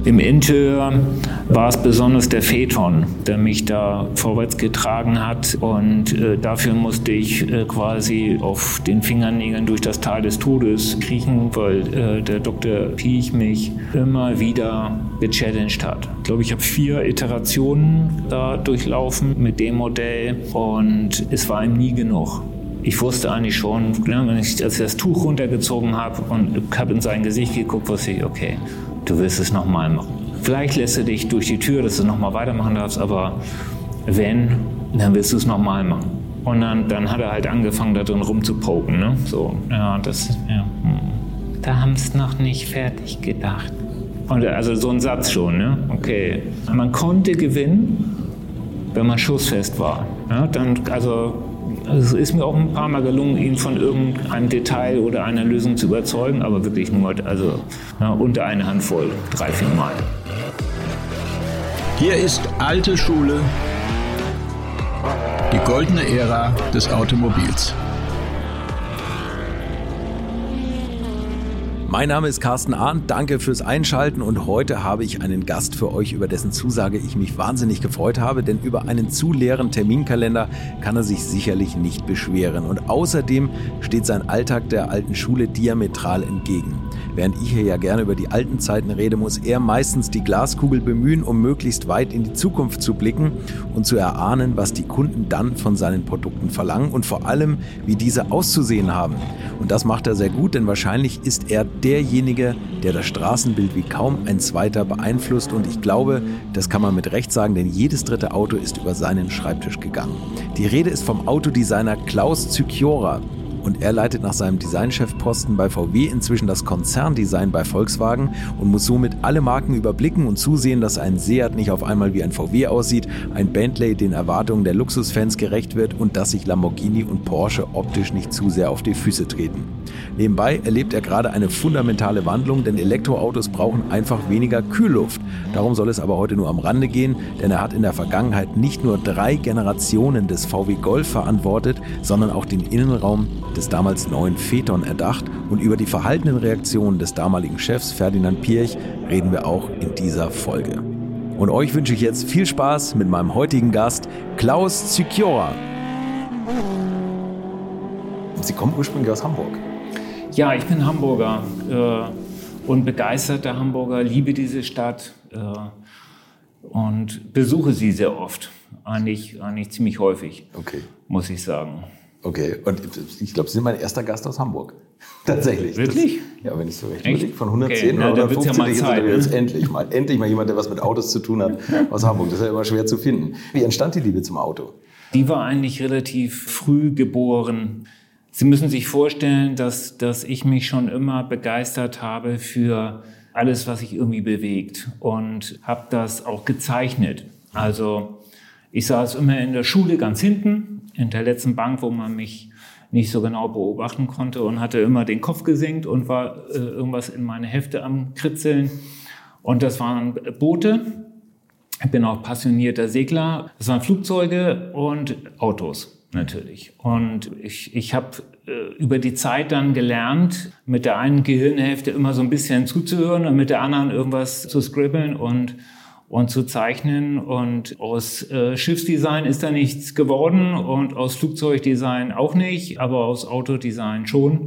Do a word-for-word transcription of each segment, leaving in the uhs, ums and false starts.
Im Interieur war es besonders der Phaeton, der mich da vorwärts getragen hat. Und äh, dafür musste ich äh, quasi auf den Fingernägeln durch das Tal des Todes kriechen, weil äh, der Doktor Piech mich immer wieder gechallenged hat. Ich glaube, ich habe vier Iterationen da durchlaufen mit dem Modell und es war ihm nie genug. Ich wusste eigentlich schon, ne, wenn ich, als ich das Tuch runtergezogen habe und habe in sein Gesicht geguckt, wusste ich, okay, du willst es nochmal machen. Vielleicht lässt er dich durch die Tür, dass du nochmal weitermachen darfst, aber wenn, dann willst du es nochmal machen. Und dann, dann hat er halt angefangen, da drin rumzupoken. Ne? So, ja, das, ja. Da haben es noch nicht fertig gedacht. Und also so ein Satz schon, ne? Okay. Man konnte gewinnen, wenn man schussfest war. Ja, dann, also, es ist mir auch ein paar Mal gelungen, ihn von irgendeinem Detail oder einer Lösung zu überzeugen, aber wirklich nur, also ja, unter eine Handvoll, drei, vier Mal. Hier ist alte Schule, die goldene Ära des Automobils. Mein Name ist Carsten Arndt, danke fürs Einschalten und heute habe ich einen Gast für euch, über dessen Zusage ich mich wahnsinnig gefreut habe, denn über einen zu leeren Terminkalender kann er sich sicherlich nicht beschweren und außerdem steht sein Alltag der alten Schule diametral entgegen. Während ich hier ja gerne über die alten Zeiten rede, muss er meistens die Glaskugel bemühen, um möglichst weit in die Zukunft zu blicken und zu erahnen, was die Kunden dann von seinen Produkten verlangen und vor allem, wie diese auszusehen haben. Und das macht er sehr gut, denn wahrscheinlich ist er derjenige, der das Straßenbild wie kaum ein zweiter beeinflusst und ich glaube, das kann man mit Recht sagen, denn jedes dritte Auto ist über seinen Schreibtisch gegangen. Die Rede ist vom Autodesigner Klaus Zyciora. Und er leitet nach seinem Designchefposten bei V W inzwischen das Konzerndesign bei Volkswagen und muss somit alle Marken überblicken und zusehen, dass ein Seat nicht auf einmal wie ein V W aussieht, ein Bentley den Erwartungen der Luxusfans gerecht wird und dass sich Lamborghini und Porsche optisch nicht zu sehr auf die Füße treten. Nebenbei erlebt er gerade eine fundamentale Wandlung, denn Elektroautos brauchen einfach weniger Kühlluft. Darum soll es aber heute nur am Rande gehen, denn er hat in der Vergangenheit nicht nur drei Generationen des V W Golf verantwortet, sondern auch den Innenraum des damals neuen Phaeton erdacht und über die verhaltenen Reaktionen des damaligen Chefs Ferdinand Piech reden wir auch in dieser Folge. Und euch wünsche ich jetzt viel Spaß mit meinem heutigen Gast Klaus Zyciora. Sie kommen ursprünglich aus Hamburg. Ja, ich bin Hamburger äh, und begeisterter Hamburger, liebe diese Stadt äh, und besuche sie sehr oft, eigentlich, eigentlich ziemlich häufig, okay. Muss ich sagen. Okay, und ich glaube, Sie sind mein erster Gast aus Hamburg. Tatsächlich. Wirklich? Das, ja, wenn ich so recht überlege, von hundertzehn okay. oder ja, hundertfünfzig, ja mal Zeit, jetzt ne? endlich mal, endlich mal jemand, der was mit Autos zu tun hat aus Hamburg. Das ist ja immer schwer zu finden. Wie entstand die Liebe zum Auto? Die war eigentlich relativ früh geboren. Sie müssen sich vorstellen, dass, dass ich mich schon immer begeistert habe für alles, was sich irgendwie bewegt und habe das auch gezeichnet. Also ich saß immer in der Schule ganz hinten, in der letzten Bank, wo man mich nicht so genau beobachten konnte und hatte immer den Kopf gesenkt und war äh, irgendwas in meine Hefte am Kritzeln. Und das waren Boote. Ich bin auch passionierter Segler. Das waren Flugzeuge und Autos natürlich. Und ich, ich habe äh, über die Zeit dann gelernt, mit der einen Gehirnhälfte immer so ein bisschen zuzuhören und mit der anderen irgendwas zu scribbeln und und zu zeichnen. Und aus äh, Schiffsdesign ist da nichts geworden und aus Flugzeugdesign auch nicht, aber aus Autodesign schon.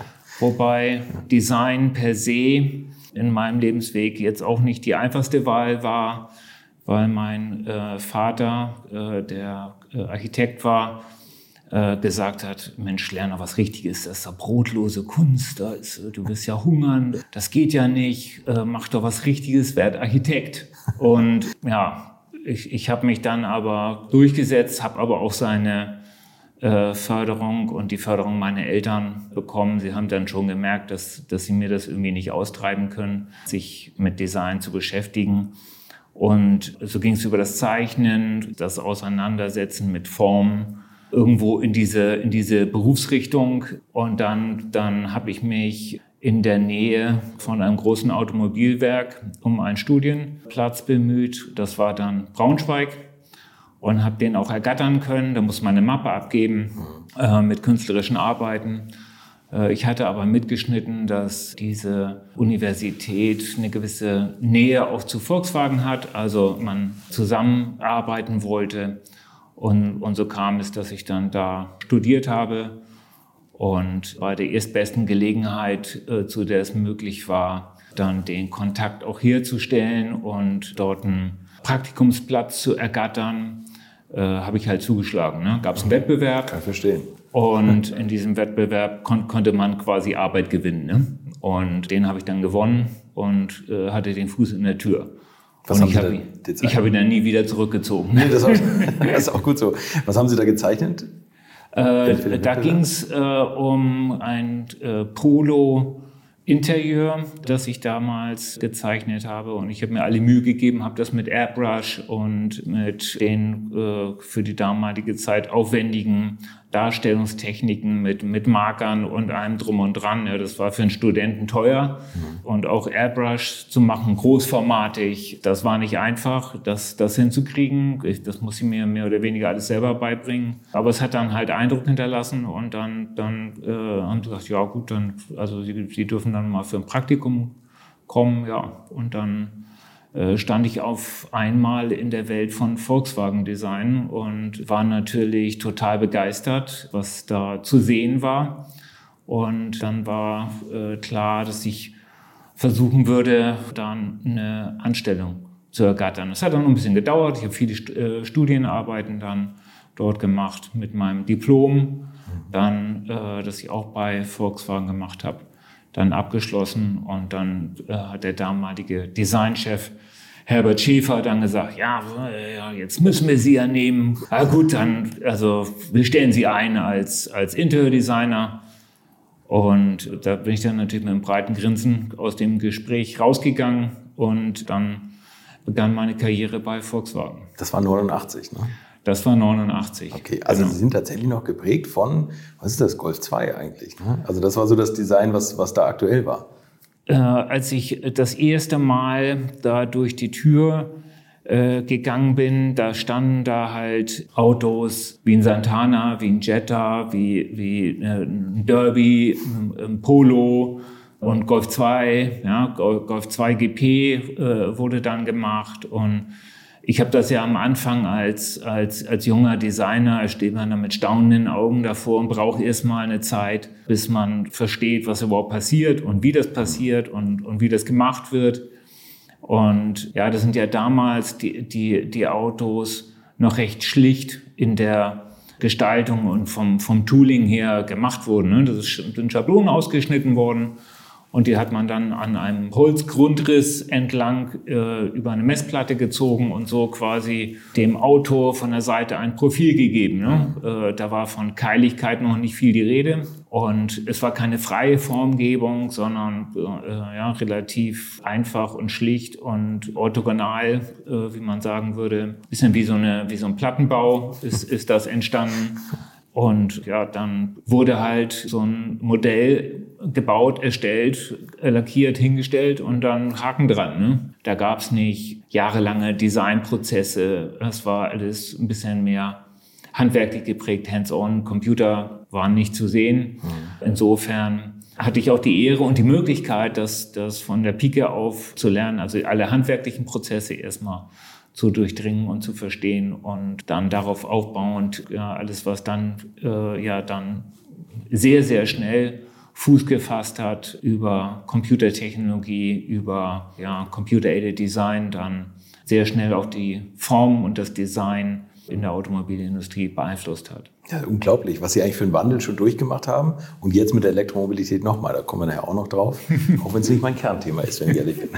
Wobei Design per se in meinem Lebensweg jetzt auch nicht die einfachste Wahl war, weil mein äh, Vater, äh, der äh, Architekt war, äh, gesagt hat, Mensch, lerne was Richtiges, das ist doch brotlose Kunst, da ist, du wirst ja hungern, das geht ja nicht, äh, mach doch was Richtiges, werd Architekt. Und ja, ich, ich habe mich dann aber durchgesetzt, habe aber auch seine äh, Förderung und die Förderung meiner Eltern bekommen. Sie haben dann schon gemerkt, dass, dass sie mir das irgendwie nicht austreiben können, sich mit Design zu beschäftigen. Und so ging es über das Zeichnen, das Auseinandersetzen mit Formen, irgendwo in diese, in diese Berufsrichtung. Und dann, dann habe ich mich in der Nähe von einem großen Automobilwerk um einen Studienplatz bemüht. Das war dann Braunschweig und habe den auch ergattern können. Da muss man eine Mappe abgeben äh, mit künstlerischen Arbeiten. Ich hatte aber mitgeschnitten, dass diese Universität eine gewisse Nähe auch zu Volkswagen hat, also man zusammenarbeiten wollte. Und, und so kam es, dass ich dann da studiert habe und bei der erstbesten Gelegenheit, äh, zu der es möglich war, dann den Kontakt auch herzustellen und dort einen Praktikumsplatz zu ergattern, äh, habe ich halt zugeschlagen. Ne? Gab es einen Wettbewerb. Kann ich verstehen. Und in diesem Wettbewerb kon- konnte man quasi Arbeit gewinnen. Ne? Und den habe ich dann gewonnen und äh, hatte den Fuß in der Tür. Was und haben ich Sie habe da ihn, ich hab ihn dann nie wieder zurückgezogen. Nee, das, auch, das ist auch gut so. Was haben Sie da gezeichnet? Äh, da ging es äh, um ein äh, Polo-Interieur, das ich damals gezeichnet habe. Und ich habe mir alle Mühe gegeben, habe das mit Airbrush und mit den äh, für die damalige Zeit aufwendigen Darstellungstechniken mit, mit Markern und allem drum und dran. Ja, das war für einen Studenten teuer. Mhm. Und auch Airbrush zu machen, großformatig, das war nicht einfach, das, das hinzukriegen. Ich, das muss ich mir mehr oder weniger alles selber beibringen. Aber es hat dann halt Eindruck hinterlassen und dann, dann äh, haben sie gesagt, ja gut, dann, also sie, sie dürfen dann mal für ein Praktikum kommen. Ja, und dann stand ich auf einmal in der Welt von Volkswagen Design und war natürlich total begeistert, was da zu sehen war. Und dann war äh, klar, dass ich versuchen würde, dann eine Anstellung zu ergattern. Das hat dann noch ein bisschen gedauert. Ich habe viele St- äh, Studienarbeiten dann dort gemacht mit meinem Diplom, dann, äh, das ich auch bei Volkswagen gemacht habe, dann abgeschlossen. Und dann äh, hat der damalige Designchef Herbert Schäfer dann gesagt, ja, ja, jetzt müssen wir Sie ja nehmen. Na gut, dann, also wir stellen Sie ein als, als Interiordesigner. Und da bin ich dann natürlich mit einem breiten Grinsen aus dem Gespräch rausgegangen und dann begann meine Karriere bei Volkswagen. Das war neunundachtzig, ne? Das war neunundachtzig. Okay, also genau. Sie sind tatsächlich noch geprägt von, was ist das, Golf zwei eigentlich, ne? Also das war so das Design, was, was da aktuell war. Äh, als ich das erste Mal da durch die Tür äh, gegangen bin, da standen da halt Autos wie ein Santana, wie ein Jetta, wie, wie äh, ein Derby, ein, ein Polo und Golf zwei, ja, Golf zwei G P äh, wurde dann gemacht. Und ich habe das ja am Anfang als, als, als junger Designer, steht man da mit staunenden Augen davor und braucht erstmal eine Zeit, bis man versteht, was überhaupt passiert und wie das passiert und, und wie das gemacht wird. Und ja, das sind ja damals die, die, die Autos noch recht schlicht in der Gestaltung und vom, vom Tooling her gemacht wurden. Ne? Das sind Schablonen ausgeschnitten worden. Und die hat man dann an einem Holzgrundriss entlang äh, über eine Messplatte gezogen und so quasi dem Auto von der Seite ein Profil gegeben. Ne? Äh, da war von Keiligkeit noch nicht viel die Rede. Und es war keine freie Formgebung, sondern äh, ja, relativ einfach und schlicht und orthogonal, äh, wie man sagen würde. Bisschen wie so, eine, wie so ein Plattenbau ist, ist das entstanden. Und ja, dann wurde halt so ein Modell gebaut, erstellt, lackiert, hingestellt und dann Haken dran. Ne? Da gab es nicht jahrelange Designprozesse. Das war alles ein bisschen mehr handwerklich geprägt, hands-on. Computer waren nicht zu sehen. Mhm. Insofern hatte ich auch die Ehre und die Möglichkeit, das, das von der Pike auf zu lernen, also alle handwerklichen Prozesse erstmal zu durchdringen und zu verstehen und dann darauf aufbauend, ja, alles, was dann, äh, ja, dann sehr, sehr schnell Fuß gefasst hat über Computertechnologie, über, ja, Computer-Aided Design, dann sehr schnell auch die Form und das Design in der Automobilindustrie beeinflusst hat. Ja, unglaublich, was Sie eigentlich für einen Wandel schon durchgemacht haben und jetzt mit der Elektromobilität nochmal, da kommen wir nachher auch noch drauf, auch wenn es nicht mein Kernthema ist, wenn ich ehrlich bin.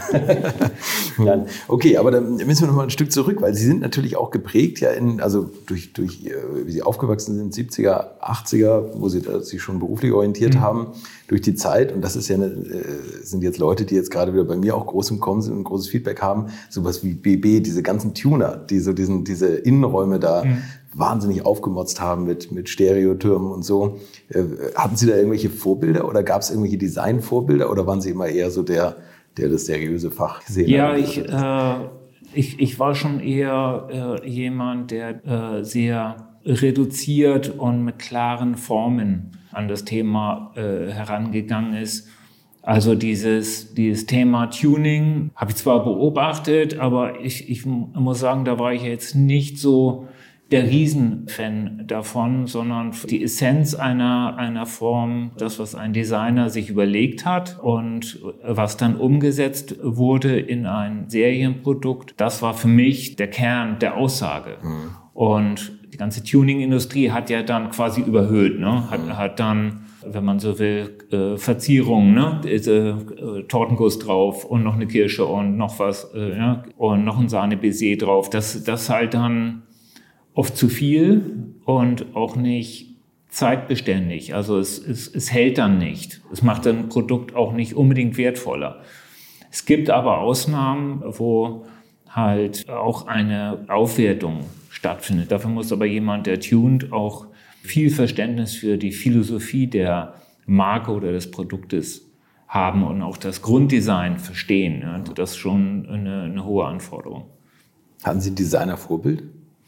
Nein. Okay, aber dann müssen wir noch mal ein Stück zurück, weil Sie sind natürlich auch geprägt, ja, in, also durch, durch, wie Sie aufgewachsen sind, siebziger, achtziger, wo Sie sich schon beruflich orientiert mhm. haben, durch die Zeit, und das ist ja eine, sind jetzt Leute, die jetzt gerade wieder bei mir auch groß im Kommen sind und großes Feedback haben, sowas wie B B, diese ganzen Tuner, die so diesen, diese Innenräume da mhm. wahnsinnig aufgemotzt haben mit, mit Stereotürmen und so. Äh, hatten Sie da irgendwelche Vorbilder oder gab es irgendwelche Designvorbilder oder waren Sie immer eher so der, der das seriöse Fach gesehen ja, hat? Ja, ich, äh, ich, ich war schon eher äh, jemand, der äh, sehr reduziert und mit klaren Formen an das Thema äh, herangegangen ist. Also dieses, dieses Thema Tuning habe ich zwar beobachtet, aber ich, ich muss sagen, da war ich jetzt nicht so der Riesenfan davon, sondern die Essenz einer, einer Form, das, was ein Designer sich überlegt hat und was dann umgesetzt wurde in ein Serienprodukt, das war für mich der Kern der Aussage. Mhm. Und die ganze Tuning-Industrie hat ja dann quasi überhöht, ne? Hat, hat dann, wenn man so will, äh, Verzierungen, ne? Ist, äh, Tortenguss drauf und noch eine Kirsche und noch was, äh, ja? Und noch ein Sahne-Baiser drauf. Das, das halt dann oft zu viel und auch nicht zeitbeständig. Also es, es, es hält dann nicht. Es macht dann ein Produkt auch nicht unbedingt wertvoller. Es gibt aber Ausnahmen, wo halt auch eine Aufwertung stattfindet. Dafür muss aber jemand, der tunt, auch viel Verständnis für die Philosophie der Marke oder des Produktes haben und auch das Grunddesign verstehen. Das ist schon eine, eine hohe Anforderung. Hatten Sie ein Designer-Vorbild?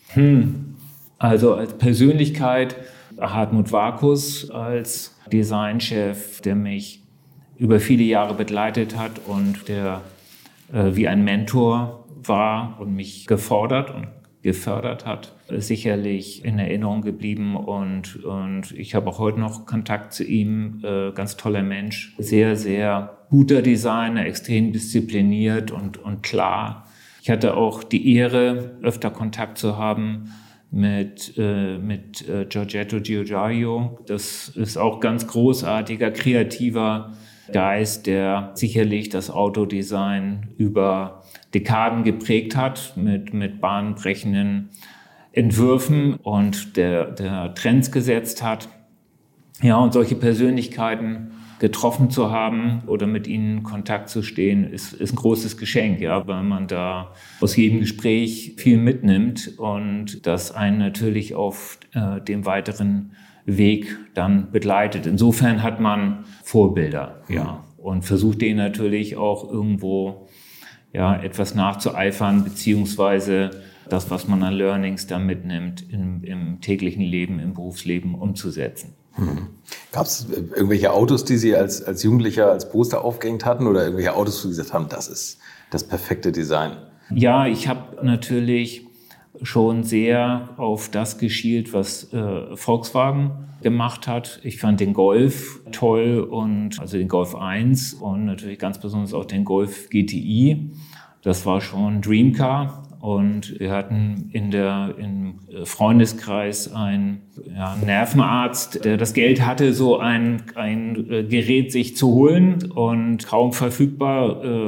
Hm. Also als Persönlichkeit Hartmut Warkus als Designchef, der mich über viele Jahre begleitet hat und der äh, wie ein Mentor war und mich gefordert und gefördert hat, sicherlich in Erinnerung geblieben. Und, und ich habe auch heute noch Kontakt zu ihm. Äh, ganz toller Mensch, sehr, sehr guter Designer, extrem diszipliniert und, und klar. Ich hatte auch die Ehre, öfter Kontakt zu haben mit, äh, mit äh, Giorgetto Giugiaro. Das ist auch ganz großartiger, kreativer Geist, der sicherlich das Autodesign über Dekaden geprägt hat mit, mit bahnbrechenden Entwürfen und der, der Trends gesetzt hat. Ja, und solche Persönlichkeiten getroffen zu haben oder mit ihnen in Kontakt zu stehen, ist, ist ein großes Geschenk, ja, weil man da aus jedem Gespräch viel mitnimmt und das einen natürlich auf äh, dem weiteren Weg dann begleitet. Insofern hat man Vorbilder, ja, und versucht denen natürlich auch irgendwo ja, etwas nachzueifern, beziehungsweise das, was man an Learnings da mitnimmt, im, im täglichen Leben, im Berufsleben umzusetzen. Hm. Gab es irgendwelche Autos, die Sie als, als Jugendlicher als Poster aufgehängt hatten oder irgendwelche Autos, wo Sie gesagt haben, das ist das perfekte Design? Ja, ich habe natürlich schon sehr auf das geschielt, was äh, Volkswagen gemacht hat. Ich fand den Golf toll und also den Golf eins und natürlich ganz besonders auch den Golf G T I. Das war schon Dreamcar. Und wir hatten in der, im Freundeskreis einen ja, Nervenarzt, der das Geld hatte, so ein, ein Gerät sich zu holen und kaum verfügbar äh,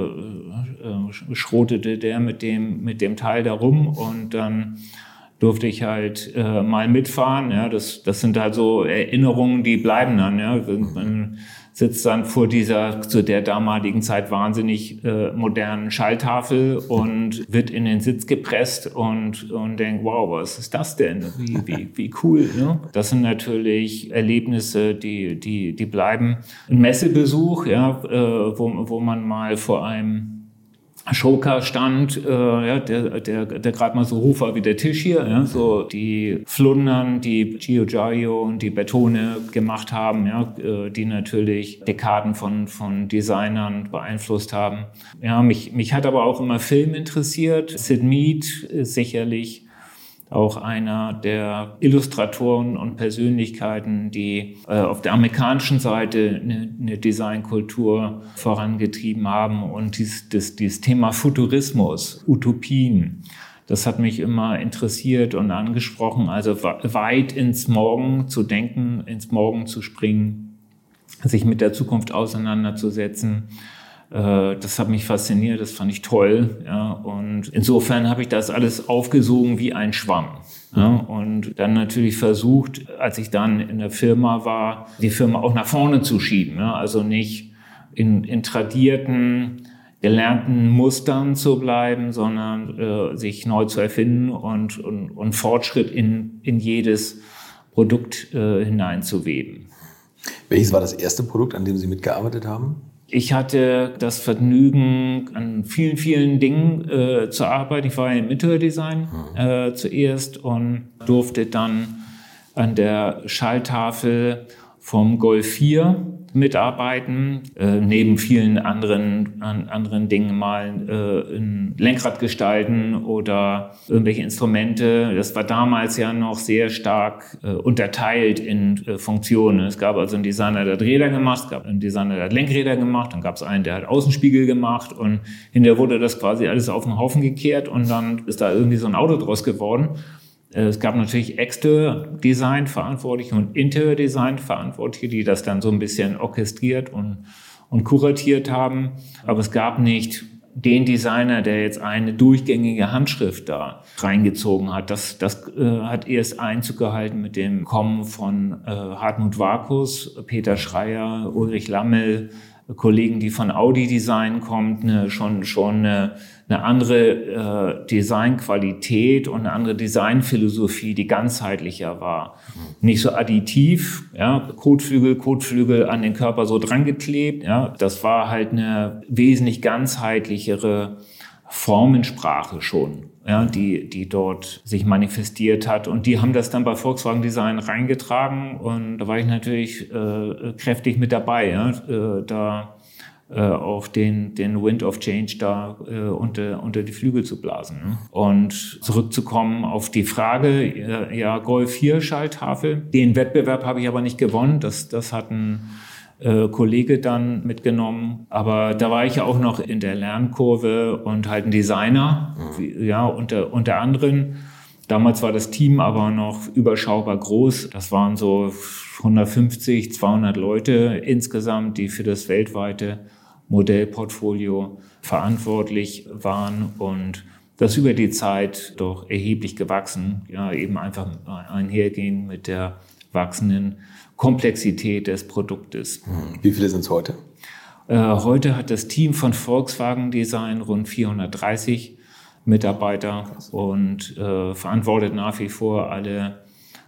äh, schrotete der mit dem, mit dem Teil da rum und dann durfte ich halt äh, mal mitfahren. Ja, das, das sind halt so Erinnerungen, die bleiben dann. Ja. Man sitzt dann vor dieser zu der damaligen Zeit wahnsinnig äh, modernen Schalltafel und wird in den Sitz gepresst und, und denkt, wow, was ist das denn? Wie, wie, wie cool. Ne? Das sind natürlich Erlebnisse, die, die, die bleiben. Ein Messebesuch, ja, äh, wo, wo man mal vor einem Schoker stand, äh, ja, der, der, der gerade mal so hoch war wie der Tisch hier, ja, so die Flundern, die Giugiaro und die Bertone gemacht haben, ja, äh, die natürlich Dekaden von, von Designern beeinflusst haben. Ja, mich, mich hat aber auch immer Film interessiert. Sid Mead ist sicherlich auch einer der Illustratoren und Persönlichkeiten, die äh, auf der amerikanischen Seite eine, eine Designkultur vorangetrieben haben. Und dieses, das, dieses Thema Futurismus, Utopien, das hat mich immer interessiert und angesprochen. Also weit ins Morgen zu denken, ins Morgen zu springen, sich mit der Zukunft auseinanderzusetzen. Das hat mich fasziniert, das fand ich toll. Ja, und insofern habe ich das alles aufgesogen wie ein Schwamm. Ja, und dann natürlich versucht, als ich dann in der Firma war, die Firma auch nach vorne zu schieben. Ja, also nicht in, in tradierten, gelernten Mustern zu bleiben, sondern äh, sich neu zu erfinden und, und, und Fortschritt in, in jedes Produkt äh, hineinzuweben. Welches war das erste Produkt, an dem Sie mitgearbeitet haben? Ich hatte das Vergnügen, an vielen, vielen Dingen äh, zu arbeiten. Ich war im Interior-Design äh, zuerst und durfte dann an der Schalltafel vom Golf vier mitarbeiten, äh, neben vielen anderen, an, anderen Dingen mal äh, ein Lenkrad gestalten oder irgendwelche Instrumente. Das war damals ja noch sehr stark äh, unterteilt in äh, Funktionen. Es gab also einen Designer, der hat Räder gemacht, es gab einen Designer, der hat Lenkräder gemacht, dann gab es einen, der hat Außenspiegel gemacht und hinterher wurde das quasi alles auf den Haufen gekehrt und dann ist da irgendwie so ein Auto draus geworden. Es gab natürlich Exterior-Design-Verantwortliche und Interior-Design-Verantwortliche, die das dann so ein bisschen orchestriert und, und kuratiert haben. Aber es gab nicht den Designer, der jetzt eine durchgängige Handschrift da reingezogen hat. Das, das äh, hat erst Einzug gehalten mit dem Kommen von äh, Hartmut Warkus, Peter Schreier, Ulrich Lammel, Kollegen, die von Audi Design kommt, eine, schon, schon eine, eine andere äh, Designqualität und eine andere Designphilosophie, die ganzheitlicher war. Nicht so additiv, ja, Kotflügel, Kotflügel an den Körper so dran geklebt. Ja, das war halt eine wesentlich ganzheitlichere Formensprache schon, ja, die, die dort sich manifestiert hat. Und die haben das dann bei Volkswagen Design reingetragen. Und da war ich natürlich äh, kräftig mit dabei, ja, äh, da äh, auf den, den Wind of Change da äh, unter, unter die Flügel zu blasen. Ne? Und zurückzukommen auf die Frage, äh, ja, Golf vier Schalltafel. Den Wettbewerb habe ich aber nicht gewonnen. Das, das hat ein Äh, Kollege dann mitgenommen, aber da war ich ja auch noch in der Lernkurve und halt ein Designer, wie, ja, unter, unter anderem. Damals war das Team aber noch überschaubar groß. Das waren so hundertfünfzig, zweihundert Leute insgesamt, die für das weltweite Modellportfolio verantwortlich waren und das über die Zeit doch erheblich gewachsen, ja, eben einfach einhergehen mit der wachsenden Komplexität des Produktes. Wie viele sind es heute? Äh, heute hat das Team von Volkswagen Design rund vierhundertdreißig Mitarbeiter und äh, verantwortet nach wie vor alle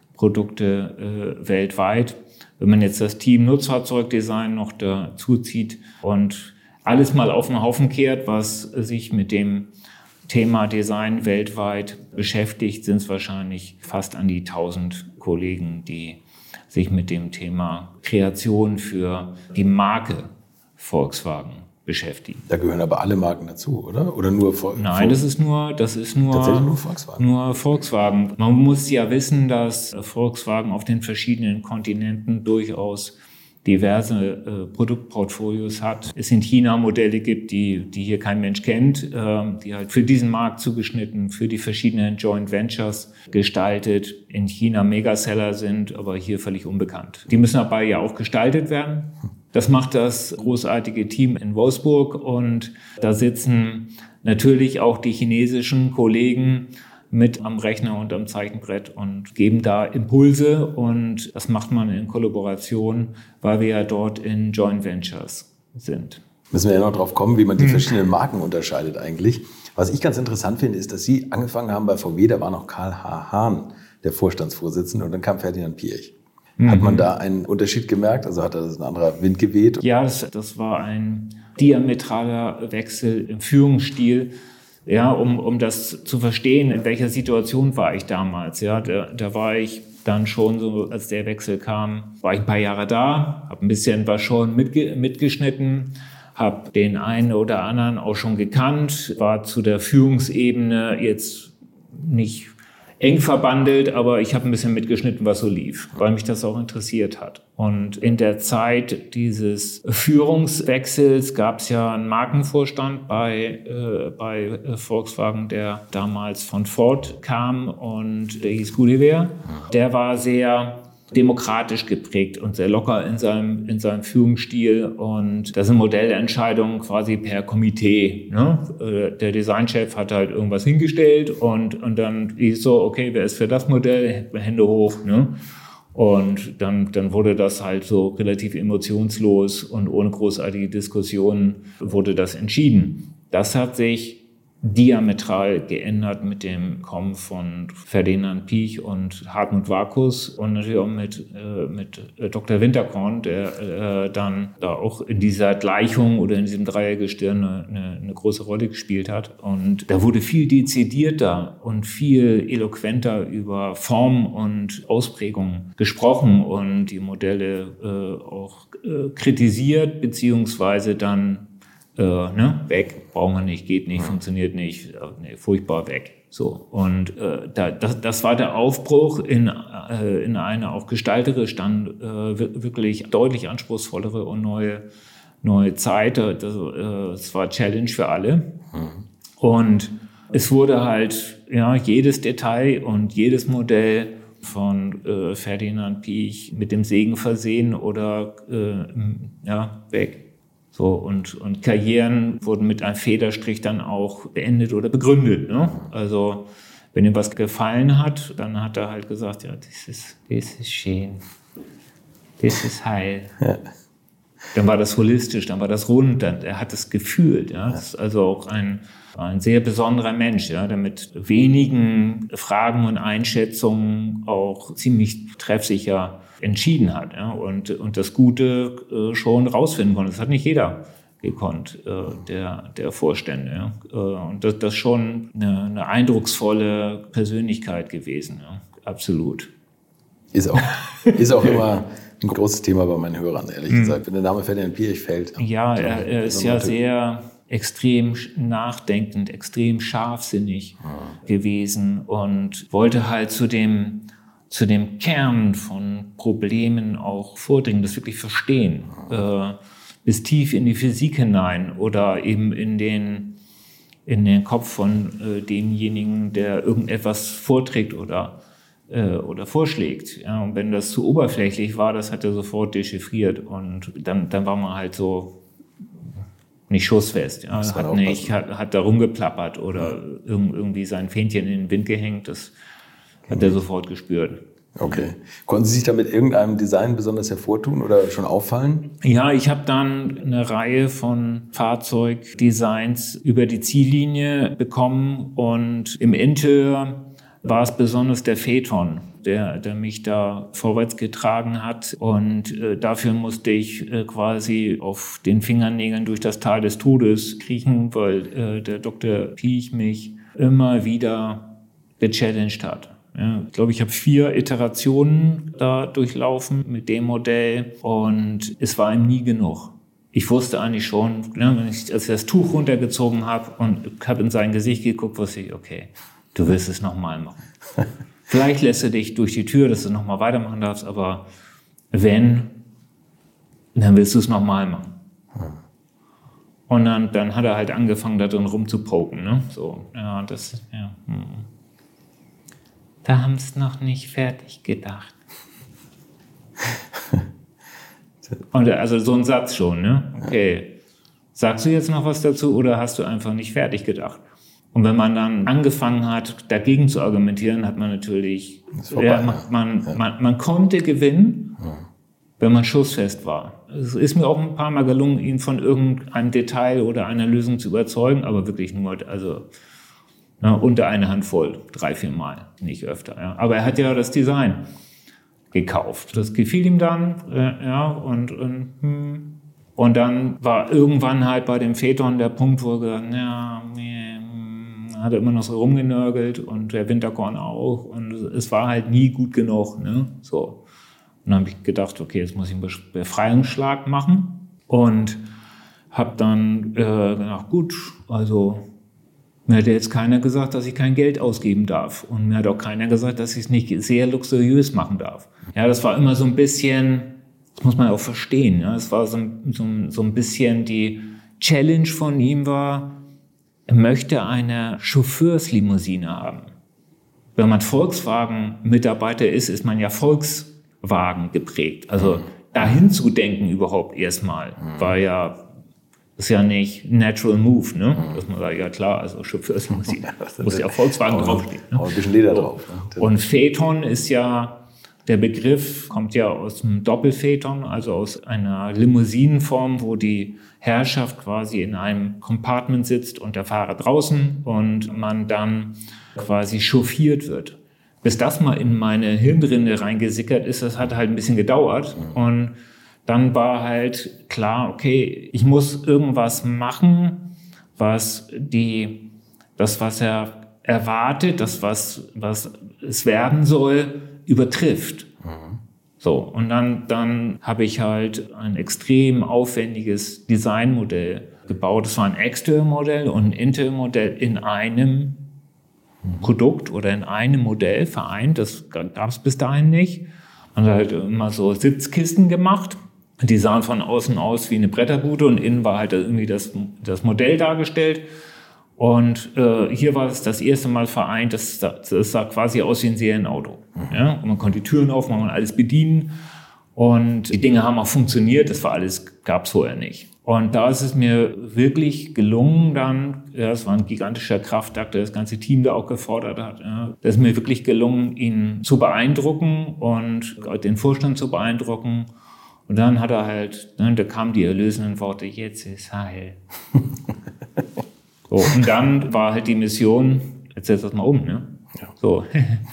Produkte äh, weltweit. Wenn man jetzt das Team Nutzfahrzeugdesign noch dazu zieht und alles mal auf den Haufen kehrt, was sich mit dem Thema Design weltweit beschäftigt, sind es wahrscheinlich fast an die tausend Kollegen, die sich mit dem Thema Kreation für die Marke Volkswagen beschäftigen. Da gehören aber alle Marken dazu, oder? Oder nur Volkswagen? Nein, das ist nur, das ist nur, tatsächlich nur Volkswagen. Nur Volkswagen. Man muss ja wissen, dass Volkswagen auf den verschiedenen Kontinenten durchaus diverse äh, Produktportfolios hat. Es in China Modelle gibt, die, die hier kein Mensch kennt, äh, die halt für diesen Markt zugeschnitten, für die verschiedenen Joint Ventures gestaltet, in China Megaseller sind, aber hier völlig unbekannt. Die müssen dabei ja auch gestaltet werden. Das macht das großartige Team in Wolfsburg und da sitzen natürlich auch die chinesischen Kollegen mit am Rechner und am Zeichenbrett und geben da Impulse und das macht man in Kollaboration, weil wir ja dort in Joint Ventures sind. Müssen wir ja noch drauf kommen, wie man die verschiedenen Marken unterscheidet eigentlich. Was ich ganz interessant finde, ist, dass Sie angefangen haben bei V W, da war noch Karl H. Hahn der Vorstandsvorsitzende und dann kam Ferdinand Piëch. Hat man da einen Unterschied gemerkt? Also hat das ein anderer Wind geweht? Ja, das, das war ein diametraler Wechsel im Führungsstil. Ja, um, um das zu verstehen, in welcher Situation war ich damals. Ja, da, da war ich dann schon so, als der Wechsel kam, war ich ein paar Jahre da, habe ein bisschen was schon mitge- mitgeschnitten, habe den einen oder anderen auch schon gekannt, war zu der Führungsebene jetzt nicht eng verbandelt, aber ich habe ein bisschen mitgeschnitten, was so lief, weil mich das auch interessiert hat. Und in der Zeit dieses Führungswechsels gab es ja einen Markenvorstand bei, äh, bei Volkswagen, der damals von Ford kam und der hieß Gulliver. Der war sehr demokratisch geprägt und sehr locker in seinem, in seinem Führungsstil. Und das sind Modellentscheidungen quasi per Komitee. Ne? Der Designchef hat halt irgendwas hingestellt und, und dann ist so, okay, wer ist für das Modell? Hände hoch. Ne? Und dann, dann wurde das halt so relativ emotionslos und ohne großartige Diskussionen wurde das entschieden. Das hat sich diametral geändert mit dem Kommen von Ferdinand Piëch und Hartmut Vakus und natürlich auch mit, äh, mit Doktor Winterkorn, der äh, dann da auch in dieser Gleichung oder in diesem Dreiergestirn eine, eine große Rolle gespielt hat. Und da wurde viel dezidierter und viel eloquenter über Form und Ausprägung gesprochen und die Modelle äh, auch äh, kritisiert, beziehungsweise dann Äh, ne, weg, brauchen wir nicht, geht nicht, funktioniert nicht, nee, furchtbar weg. So, und äh, da, das, das war der Aufbruch in, äh, in eine auch gestalterisch dann äh, wirklich deutlich anspruchsvollere und neue, neue Zeit. Das, äh, das war Challenge für alle. Mhm. Und es wurde halt ja, jedes Detail und jedes Modell von äh, Ferdinand Piëch mit dem Segen versehen oder äh, ja, weg. So, und, und Karrieren wurden mit einem Federstrich dann auch beendet oder begründet. Ne? Also, wenn ihm was gefallen hat, dann hat er halt gesagt, ja, das ist, das ist schön, das ist heil. Ja. Dann war das holistisch, dann war das rund, dann, er hat es gefühlt. Ja? Das ist also auch ein, ein sehr besonderer Mensch, ja, der mit wenigen Fragen und Einschätzungen auch ziemlich treffsicher entschieden hat, ja, und, und das Gute äh, schon rausfinden konnte. Das hat nicht jeder gekonnt, äh, der, der Vorstände. Ja. Äh, und das, das ist schon eine, eine eindrucksvolle Persönlichkeit gewesen, ja. Absolut. Ist auch, ist auch immer ein großes Thema bei meinen Hörern, ehrlich mhm. gesagt. Wenn der Name Ferdinand Piëch fällt. Ja, er, er ist ja sehr extrem nachdenkend, extrem scharfsinnig mhm. gewesen und wollte halt zu dem zu dem Kern von Problemen auch vordringen, das wirklich verstehen, äh, bis tief in die Physik hinein oder eben in den, in den Kopf von äh, demjenigen, der irgendetwas vorträgt oder, äh, oder vorschlägt. Ja, und wenn das zu oberflächlich war, das hat er sofort dechiffriert und dann, dann war man halt so nicht schussfest. Ja, hat, nicht, hat, hat da rumgeplappert oder irg- irgendwie sein Fähnchen in den Wind gehängt, das hat er sofort gespürt. Okay. Konnten Sie sich da mit irgendeinem Design besonders hervortun oder schon auffallen? Ja, ich habe dann eine Reihe von Fahrzeugdesigns über die Ziellinie bekommen und im Interieur war es besonders der Phaeton, der, der mich da vorwärts getragen hat und äh, dafür musste ich äh, quasi auf den Fingernägeln durch das Tal des Todes kriechen, weil äh, der Doktor Piëch mich immer wieder gechallenged hat. Ja, ich glaube, ich habe vier Iterationen da durchlaufen mit dem Modell und es war ihm nie genug. Ich wusste eigentlich schon, ne, wenn ich, als ich das Tuch runtergezogen habe und habe in sein Gesicht geguckt, wusste ich, okay, du willst es nochmal machen. Vielleicht lässt er dich durch die Tür, dass du nochmal weitermachen darfst, aber wenn, dann willst du es nochmal machen. Und dann, dann hat er halt angefangen, da drin rumzupoken. Ne? So, ja, das, ja. Hm. Da haben sie es noch nicht fertig gedacht. Und also so ein Satz schon, ne? Okay. Sagst du jetzt noch was dazu oder hast du einfach nicht fertig gedacht? Und wenn man dann angefangen hat, dagegen zu argumentieren, hat man natürlich, vorbei, ja, man, man, ja. man, man konnte gewinnen, ja. wenn man schussfest war. Es ist mir auch ein paar Mal gelungen, ihn von irgendeinem Detail oder einer Lösung zu überzeugen, aber wirklich nur, also ja, unter eine Handvoll, drei, vier Mal, nicht öfter. Ja. Aber er hat ja das Design gekauft. Das gefiel ihm dann, äh, ja, und, und, hm. und dann war irgendwann halt bei dem Phaeton der Punkt, wo er gesagt hat, ja, nee, hm, hat er immer noch so rumgenörgelt und der Winterkorn auch und es war halt nie gut genug, ne, so. Und dann habe ich gedacht, okay, jetzt muss ich einen Befreiungsschlag machen und habe dann äh, gedacht, gut, also mir hat jetzt keiner gesagt, dass ich kein Geld ausgeben darf. Und mir hat auch keiner gesagt, dass ich es nicht sehr luxuriös machen darf. Ja, das war immer so ein bisschen, das muss man auch verstehen, ja, es war so, so, so ein bisschen die Challenge von ihm war, er möchte eine Chauffeurslimousine haben. Wenn man Volkswagen-Mitarbeiter ist, ist man ja Volkswagen geprägt. Also dahin zu denken überhaupt erstmal, war ja Das ist ja nicht natural move, ne? Dass man sagt, ja klar, also Chauffeurslimousine, muss ja Volkswagen draufstehen. Ne? Auch ein bisschen Leder drauf. Ne? Und Phaeton ist ja Der Begriff kommt ja aus dem Doppelphaeton, also aus einer Limousinenform, wo die Herrschaft quasi in einem Compartment sitzt und der Fahrer draußen und man dann quasi chauffiert wird. Bis das mal in meine Hirnrinde reingesickert ist, das hat halt ein bisschen gedauert. Und dann war halt klar, okay, ich muss irgendwas machen, was die, das, was er erwartet, das, was, was es werden soll, übertrifft. Mhm. So, und dann, dann habe ich halt ein extrem aufwendiges Designmodell gebaut. Das war ein Exterior-Modell und ein Interior-Modell in einem mhm. Produkt oder in einem Modell vereint. Das gab es bis dahin nicht. Man hat halt immer so Sitzkisten gemacht. Die sahen von außen aus wie eine Bretterbude und innen war halt irgendwie das, das Modell dargestellt. Und äh, hier war es das erste Mal vereint, das, das sah quasi aus wie ein Serienauto. Mhm. Ja? Und man konnte die Türen aufmachen und alles bedienen. Und die Dinge haben auch funktioniert, das war alles, gab es vorher nicht. Und da ist es mir wirklich gelungen dann, ja, es war ein gigantischer Kraftakt, der das ganze Team da auch gefordert hat. Ja. Das ist mir wirklich gelungen, ihn zu beeindrucken und den Vorstand zu beeindrucken. Und dann hat er halt, ne, da kamen die erlösenden Worte, jetzt ist heil. So, und dann war halt die Mission, jetzt setz das mal um, ne? Ja. So.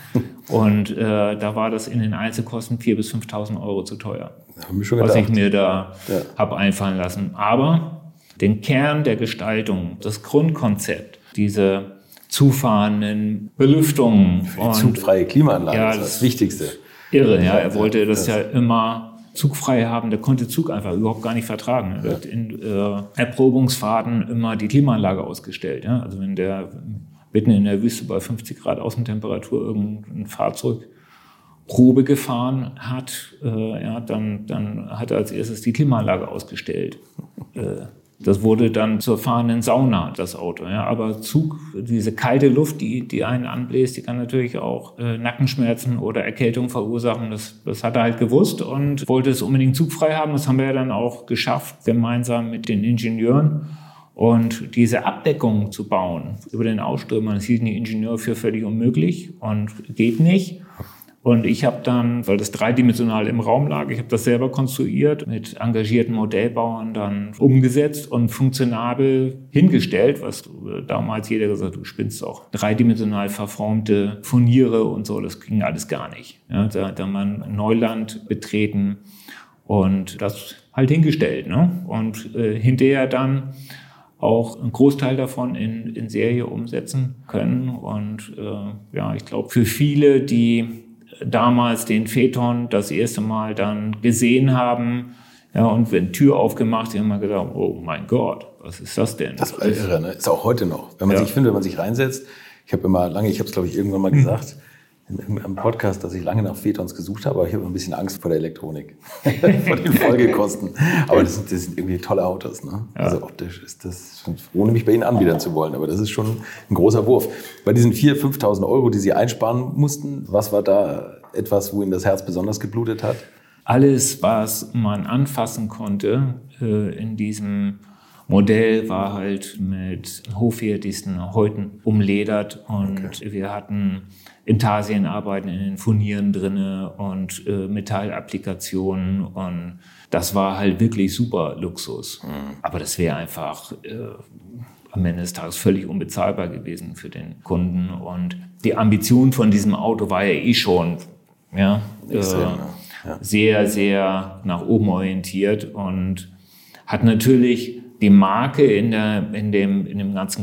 Und äh, da war das in den Einzelkosten viertausend bis fünftausend Euro zu teuer, haben wir schon was gedacht. ich mir da ja. habe einfallen lassen. Aber den Kern der Gestaltung, das Grundkonzept, diese zufahrenden Belüftungen. Für die zugfreie Klimaanlage, ja, das ist das Wichtigste. Irre, ja. Er wollte das, das ja immer zugfrei haben, der konnte Zug einfach überhaupt gar nicht vertragen. Er wird in äh, Erprobungsfahrten immer die Klimaanlage ausgestellt. Ja? Also wenn der mitten in der Wüste bei fünfzig Grad Außentemperatur irgendein Fahrzeug Probe gefahren hat, äh, ja, dann, dann hat er als erstes die Klimaanlage ausgestellt. Äh, das wurde dann zur fahrenden Sauna, das Auto. Ja? Aber Zug, diese kalte Luft, die, die einen anbläst, die kann natürlich auch äh, Nackenschmerzen oder Erkältung verursachen. Das, das hat er halt gewusst und wollte es unbedingt zugfrei haben. Das haben wir ja dann auch geschafft, gemeinsam mit den Ingenieuren. Und diese Abdeckung zu bauen über den Ausströmer, das hielten die Ingenieure für völlig unmöglich und geht nicht. Und ich habe dann, weil das dreidimensional im Raum lag, ich habe das selber konstruiert, mit engagierten Modellbauern dann umgesetzt und funktionabel hingestellt, was damals jeder gesagt hat, du spinnst doch. Dreidimensional verformte Furniere und so, das ging alles gar nicht. Ja, da hat man Neuland betreten und das halt hingestellt. Ne? Und äh, hinterher dann auch einen Großteil davon in, in Serie umsetzen können. Und äh, ja, ich glaube, für viele, die damals den Phaeton das erste Mal dann gesehen haben, ja, und wenn Tür aufgemacht, die haben wir gedacht, oh mein Gott, was ist das denn? Das war irre, ne? Ist auch heute noch. Wenn man ja. sich, finde, wenn man sich reinsetzt, ich habe immer lange, ich habe es glaube ich irgendwann mal gesagt, in einem Podcast, dass ich lange nach Phaetons gesucht habe, aber ich habe ein bisschen Angst vor der Elektronik, vor den Folgekosten. Aber das sind, das sind irgendwie tolle Autos, ne? Ja. Also optisch ist das, ohne mich bei Ihnen anbiedern zu wollen, aber das ist schon ein großer Wurf. Bei diesen viertausend, fünftausend Euro, die Sie einsparen mussten, was war da etwas, wo Ihnen das Herz besonders geblutet hat? Alles, was man anfassen konnte äh, in diesem Modell, war halt mit hochwertigsten Häuten umledert und okay. wir hatten Intarsienarbeiten in den Furnieren drinne und äh, Metallapplikationen und das war halt wirklich super Luxus. Mhm. Aber das wäre einfach äh, am Ende des Tages völlig unbezahlbar gewesen für den Kunden und die Ambition von diesem Auto war ja eh schon ja, Extrem, äh, ja. sehr, sehr nach oben orientiert und hat natürlich die Marke in, der, in, dem, in dem ganzen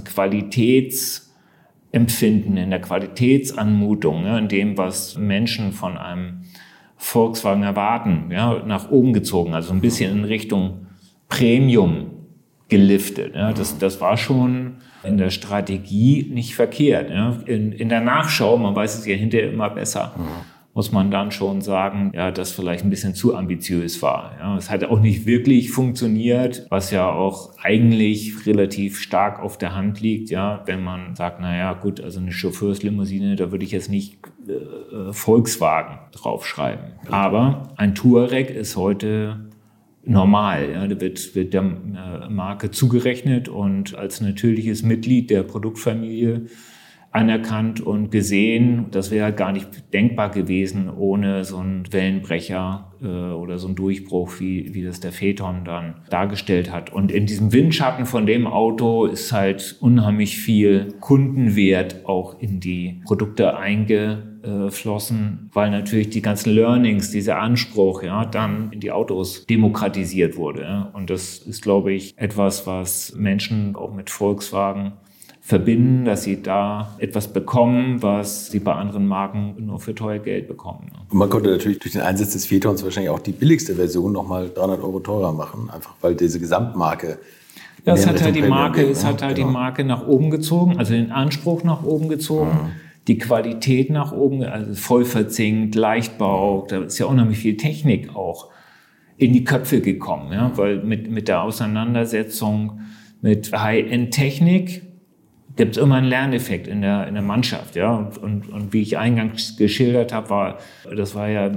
Qualitätsempfinden, in der Qualitätsanmutung, ja, in dem, was Menschen von einem Volkswagen erwarten, ja, nach oben gezogen, also ein bisschen in Richtung Premium geliftet. Ja. Das, das war schon in der Strategie nicht verkehrt. Ja. In, in der Nachschau, man weiß es ja hinterher immer besser, mhm. muss man dann schon sagen, ja, das vielleicht ein bisschen zu ambitiös war. Ja, es hat auch nicht wirklich funktioniert, was ja auch eigentlich relativ stark auf der Hand liegt, ja, wenn man sagt, na ja, gut, also eine Chauffeurslimousine, da würde ich jetzt nicht äh, Volkswagen draufschreiben. Aber ein Touareg ist heute normal, ja, da wird, wird der Marke zugerechnet und als natürliches Mitglied der Produktfamilie anerkannt und gesehen. Das wäre gar nicht denkbar gewesen ohne so einen Wellenbrecher äh, oder so einen Durchbruch, wie, wie das der Phaeton dann dargestellt hat. Und in diesem Windschatten von dem Auto ist halt unheimlich viel Kundenwert auch in die Produkte eingeflossen, weil natürlich die ganzen Learnings, dieser Anspruch, ja, dann in die Autos demokratisiert wurde. Ja. Und das ist, glaube ich, etwas, was Menschen auch mit Volkswagen verbinden, dass sie da etwas bekommen, was sie bei anderen Marken nur für teuer Geld bekommen. Und man konnte natürlich durch den Einsatz des Phaetons wahrscheinlich auch die billigste Version nochmal dreihundert Euro teurer machen, einfach weil diese Gesamtmarke... Ja, es hat halt die Marke, es hat halt genau. die Marke nach oben gezogen, also den Anspruch nach oben gezogen, mhm. die Qualität nach oben, also voll verzinkt, Leichtbau, da ist ja unheimlich viel Technik auch in die Köpfe gekommen, ja, weil mit, mit der Auseinandersetzung mit High-End-Technik gibt es immer einen Lerneffekt in der, in der Mannschaft. Ja? Und, und, und wie ich eingangs geschildert habe, war, das war ja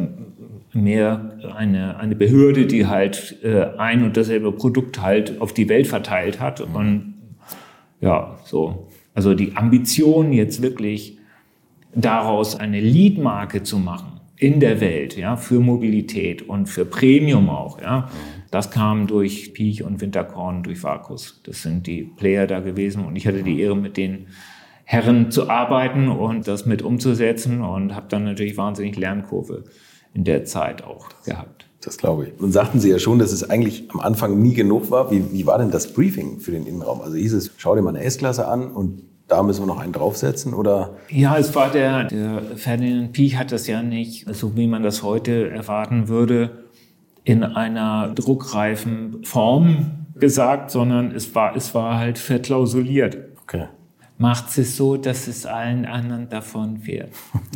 mehr eine, eine Behörde, die halt äh, ein und dasselbe Produkt halt auf die Welt verteilt hat. Und ja, so. Also die Ambition, jetzt wirklich daraus eine Lead-Marke zu machen in der Welt, ja, für Mobilität und für Premium auch, ja. Das kam durch Piech und Winterkorn, durch Varcus. Das sind die Player da gewesen und ich hatte die Ehre, mit den Herren zu arbeiten und das mit umzusetzen und habe dann natürlich wahnsinnig Lernkurve in der Zeit auch gehabt. Das glaube ich. Und sagten Sie ja schon, dass es eigentlich am Anfang nie genug war. Wie, wie war denn das Briefing für den Innenraum? Also hieß es, schau dir mal eine S-Klasse an und da müssen wir noch einen draufsetzen, oder? Ja, es war der, der Ferdinand Piech hat das ja nicht, so wie man das heute erwarten würde, in einer druckreifen Form gesagt, sondern es war, es war halt verklausuliert. Okay. Macht es so, dass es allen anderen davon fährt.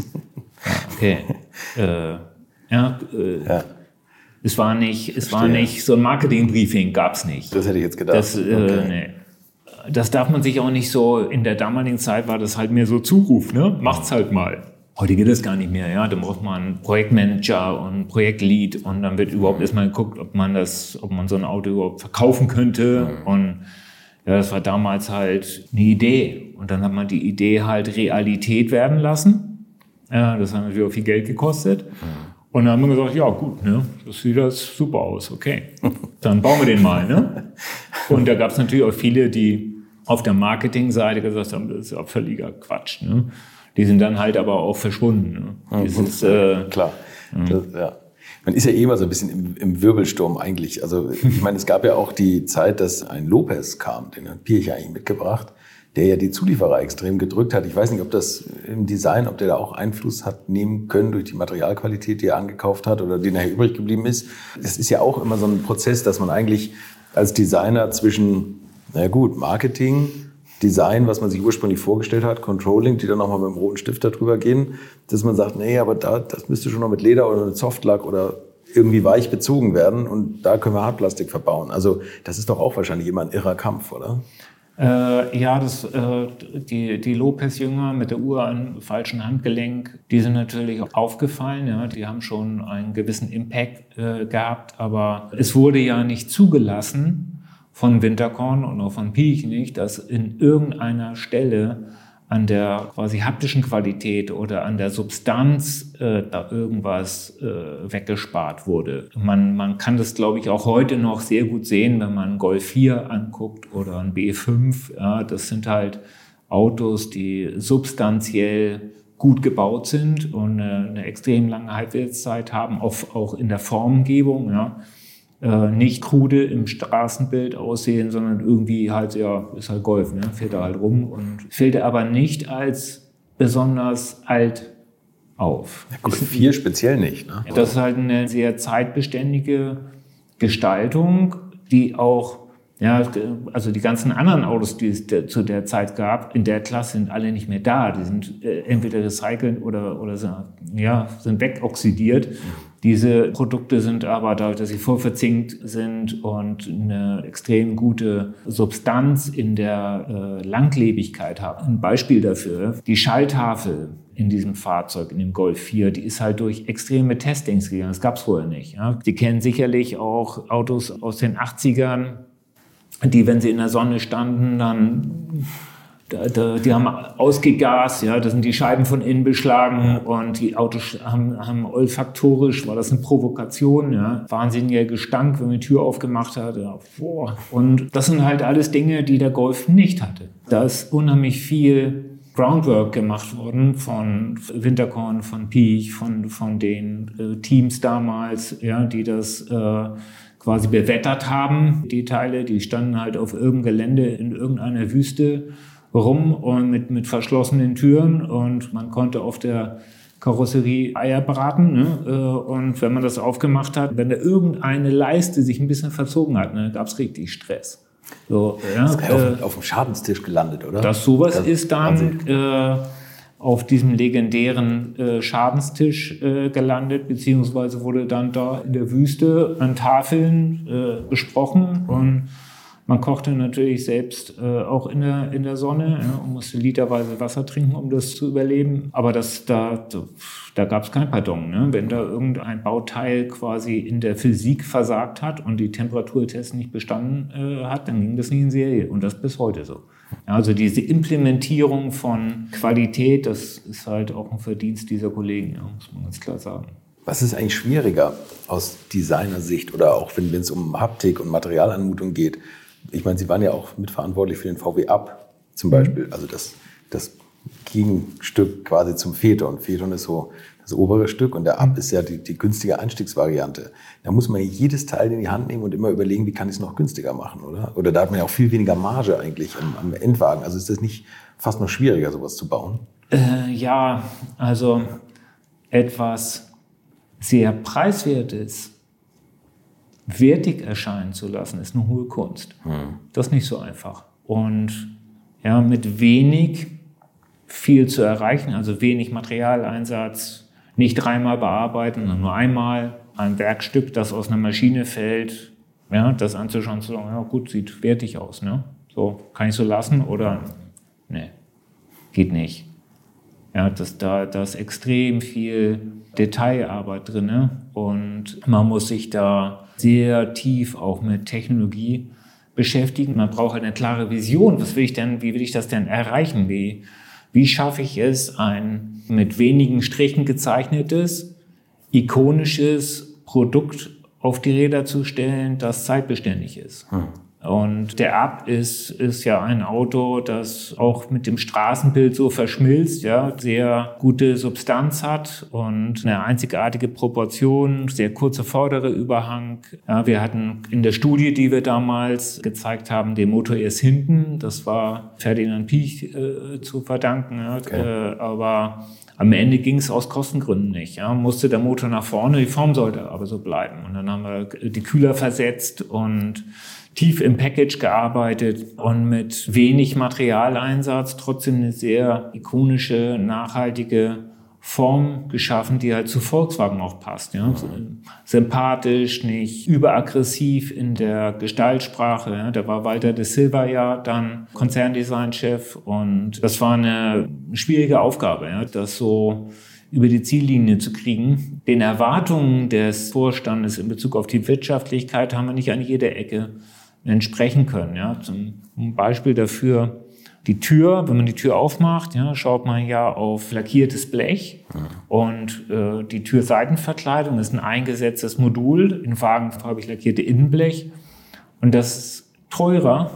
Okay. Äh, ja, äh, ja. Es war nicht, es war nicht so ein Marketing-Briefing, gab es nicht. Das hätte ich jetzt gedacht. Das, äh, okay. nee. Das darf man sich auch nicht so, in der damaligen Zeit war das halt mehr so Zuruf, ne? Macht's halt mal. Heute geht das gar nicht mehr, ja. Da braucht man einen Projektmanager und einen Projektlead und dann wird überhaupt erstmal geguckt, ob man das, ob man so ein Auto überhaupt verkaufen könnte. Mhm. Und ja, das war damals halt eine Idee. Und dann hat man die Idee halt Realität werden lassen. Ja, das hat natürlich auch viel Geld gekostet. Mhm. Und dann haben wir gesagt, ja gut, ne, das sieht das super aus, okay. Dann bauen wir den mal, ne? Und da gab es natürlich auch viele, die auf der Marketingseite gesagt haben, das ist ja völliger Quatsch, ne? Die sind dann halt aber auch verschwunden. Ne? Dieses, äh, Klar. Das, ja. Man ist ja eh immer so ein bisschen im, im Wirbelsturm eigentlich. Also ich meine, es gab ja auch die Zeit, dass ein Lopez kam, den hat Piech eigentlich mitgebracht, der ja die Zulieferer extrem gedrückt hat. Ich weiß nicht, ob das im Design, ob der da auch Einfluss hat nehmen können durch die Materialqualität, die er angekauft hat oder die nachher übrig geblieben ist. Es ist ja auch immer so ein Prozess, dass man eigentlich als Designer zwischen, na gut, Marketing, Design, was man sich ursprünglich vorgestellt hat, Controlling, die dann nochmal mit dem roten Stift darüber gehen, dass man sagt, nee, aber da, das müsste schon noch mit Leder oder mit Softlack oder irgendwie weich bezogen werden und da können wir Hartplastik verbauen. Also das ist doch auch wahrscheinlich immer ein irrer Kampf, oder? Äh, ja, das, äh, die, die Lopez-Jünger mit der Uhr am falschen Handgelenk, die sind natürlich auch aufgefallen. Ja, die haben schon einen gewissen Impact äh, gehabt, aber es wurde ja nicht zugelassen von Winterkorn und auch von Piech nicht, dass in irgendeiner Stelle an der quasi haptischen Qualität oder an der Substanz äh, da irgendwas äh, weggespart wurde. Man, man kann das, glaube ich, auch heute noch sehr gut sehen, wenn man einen Golf vier anguckt oder einen B fünf. Ja, das sind halt Autos, die substanziell gut gebaut sind und eine, eine extrem lange Halbwertszeit haben, auch, auch in der Formgebung, ja. Nicht krude im Straßenbild aussehen, sondern irgendwie halt, ja, ist halt Golf, ne? Fährt er halt rum und fällt er aber nicht als besonders alt auf. Ja, Golf vier speziell nicht, ne? Das ist halt eine sehr zeitbeständige Gestaltung, die auch, ja, also die ganzen anderen Autos, die es de, zu der Zeit gab, in der Klasse sind alle nicht mehr da. Die sind äh, entweder recycelt oder, oder sind, ja, sind wegoxidiert. Diese Produkte sind aber dadurch, dass sie vorverzinkt sind und eine extrem gute Substanz in der äh, Langlebigkeit haben. Ein Beispiel dafür, die Schalltafel in diesem Fahrzeug, in dem Golf vier, die ist halt durch extreme Testings gegangen. Das gab es vorher nicht. Ja. Die kennen sicherlich auch Autos aus den achtzigern, die, wenn sie in der Sonne standen, dann Da, da, die haben ausgegast, ja, da sind die Scheiben von innen beschlagen und die Autos haben, haben olfaktorisch, war das eine Provokation, ja, wahnsinniger Gestank, wenn man die Tür aufgemacht hat, ja, boah. Und das sind halt alles Dinge, die der Golf nicht hatte. Da ist unheimlich viel Groundwork gemacht worden von Winterkorn, von Piech, von, von den äh, Teams damals, ja, die das äh, quasi bewettert haben. Die Teile, die standen halt auf irgendeinem Gelände in irgendeiner Wüste rum und mit, mit verschlossenen Türen und man konnte auf der Karosserie Eier braten. Ne? Und wenn man das aufgemacht hat, wenn da irgendeine Leiste sich ein bisschen verzogen hat, ne, gab es richtig Stress. So, ja, das ist äh, auf, auf dem Schadenstisch gelandet, oder? Das sowas das ist dann äh, auf diesem legendären äh, Schadenstisch äh, gelandet, beziehungsweise wurde dann da in der Wüste an Tafeln äh, besprochen und man kochte natürlich selbst äh, auch in der, in der Sonne, ja, und musste literweise Wasser trinken, um das zu überleben. Aber das, da, da gab es kein Pardon. Ne? Wenn da irgendein Bauteil quasi in der Physik versagt hat und die Temperaturtests nicht bestanden äh, hat, dann ging das nicht in Serie. Und das bis heute so. Ja, also diese Implementierung von Qualität, das ist halt auch ein Verdienst dieser Kollegen, ja, muss man ganz klar sagen. Was ist eigentlich schwieriger aus Designersicht oder auch wenn es um Haptik und Materialanmutung geht? Ich meine, Sie waren ja auch mitverantwortlich für den V W Up zum Beispiel, also das, das Gegenstück quasi zum Phaeton. Phaeton ist so das obere Stück und der Up ist ja die, die günstige Einstiegsvariante. Da muss man jedes Teil in die Hand nehmen und immer überlegen, wie kann ich es noch günstiger machen, oder? Oder da hat man ja auch viel weniger Marge eigentlich am, am Endwagen. Also ist das nicht fast noch schwieriger, sowas zu bauen? Äh, ja, also etwas sehr Preiswertes wertig erscheinen zu lassen, ist eine hohe Kunst. Hm. Das ist nicht so einfach. Und ja, mit wenig viel zu erreichen, also wenig Materialeinsatz, nicht dreimal bearbeiten, sondern nur einmal ein Werkstück, das aus einer Maschine fällt, ja, das anzuschauen, zu sagen, ja gut, sieht wertig aus, ne? So, kann ich so lassen oder ne, geht nicht. Ja, das, da, da ist extrem viel Detailarbeit drin, ne? Und man muss sich da sehr tief auch mit Technologie beschäftigen. Man braucht halt eine klare Vision. Was will ich denn, wie will ich das denn erreichen? Wie, wie schaffe ich es, ein mit wenigen Strichen gezeichnetes, ikonisches Produkt auf die Räder zu stellen, das zeitbeständig ist? Hm. Und der Up ist, ist ja ein Auto, das auch mit dem Straßenbild so verschmilzt, ja, sehr gute Substanz hat und eine einzigartige Proportion, sehr kurzer vordere Überhang. Ja, wir hatten in der Studie, die wir damals gezeigt haben, den Motor erst hinten. Das war Ferdinand Piech äh, zu verdanken. Ja, okay. äh, aber am Ende ging es aus Kostengründen nicht. Ja. Musste der Motor nach vorne, die Form sollte aber so bleiben. Und dann haben wir die Kühler versetzt und tief im Package gearbeitet und mit wenig Materialeinsatz trotzdem eine sehr ikonische, nachhaltige Form geschaffen, die halt zu Volkswagen auch passt. Ja. So sympathisch, nicht überaggressiv in der Gestaltsprache. Ja. Da war Walter de Silva ja dann Konzerndesignchef und das war eine schwierige Aufgabe, ja, das so über die Ziellinie zu kriegen. Den Erwartungen des Vorstandes in Bezug auf die Wirtschaftlichkeit haben wir nicht an jeder Ecke entsprechen können. Ja. Zum Beispiel dafür die Tür, wenn man die Tür aufmacht, ja, schaut man ja auf lackiertes Blech mhm. und äh, die Türseitenverkleidung ist ein eingesetztes Modul in wagenfarbig lackierte Innenblech und das ist teurer,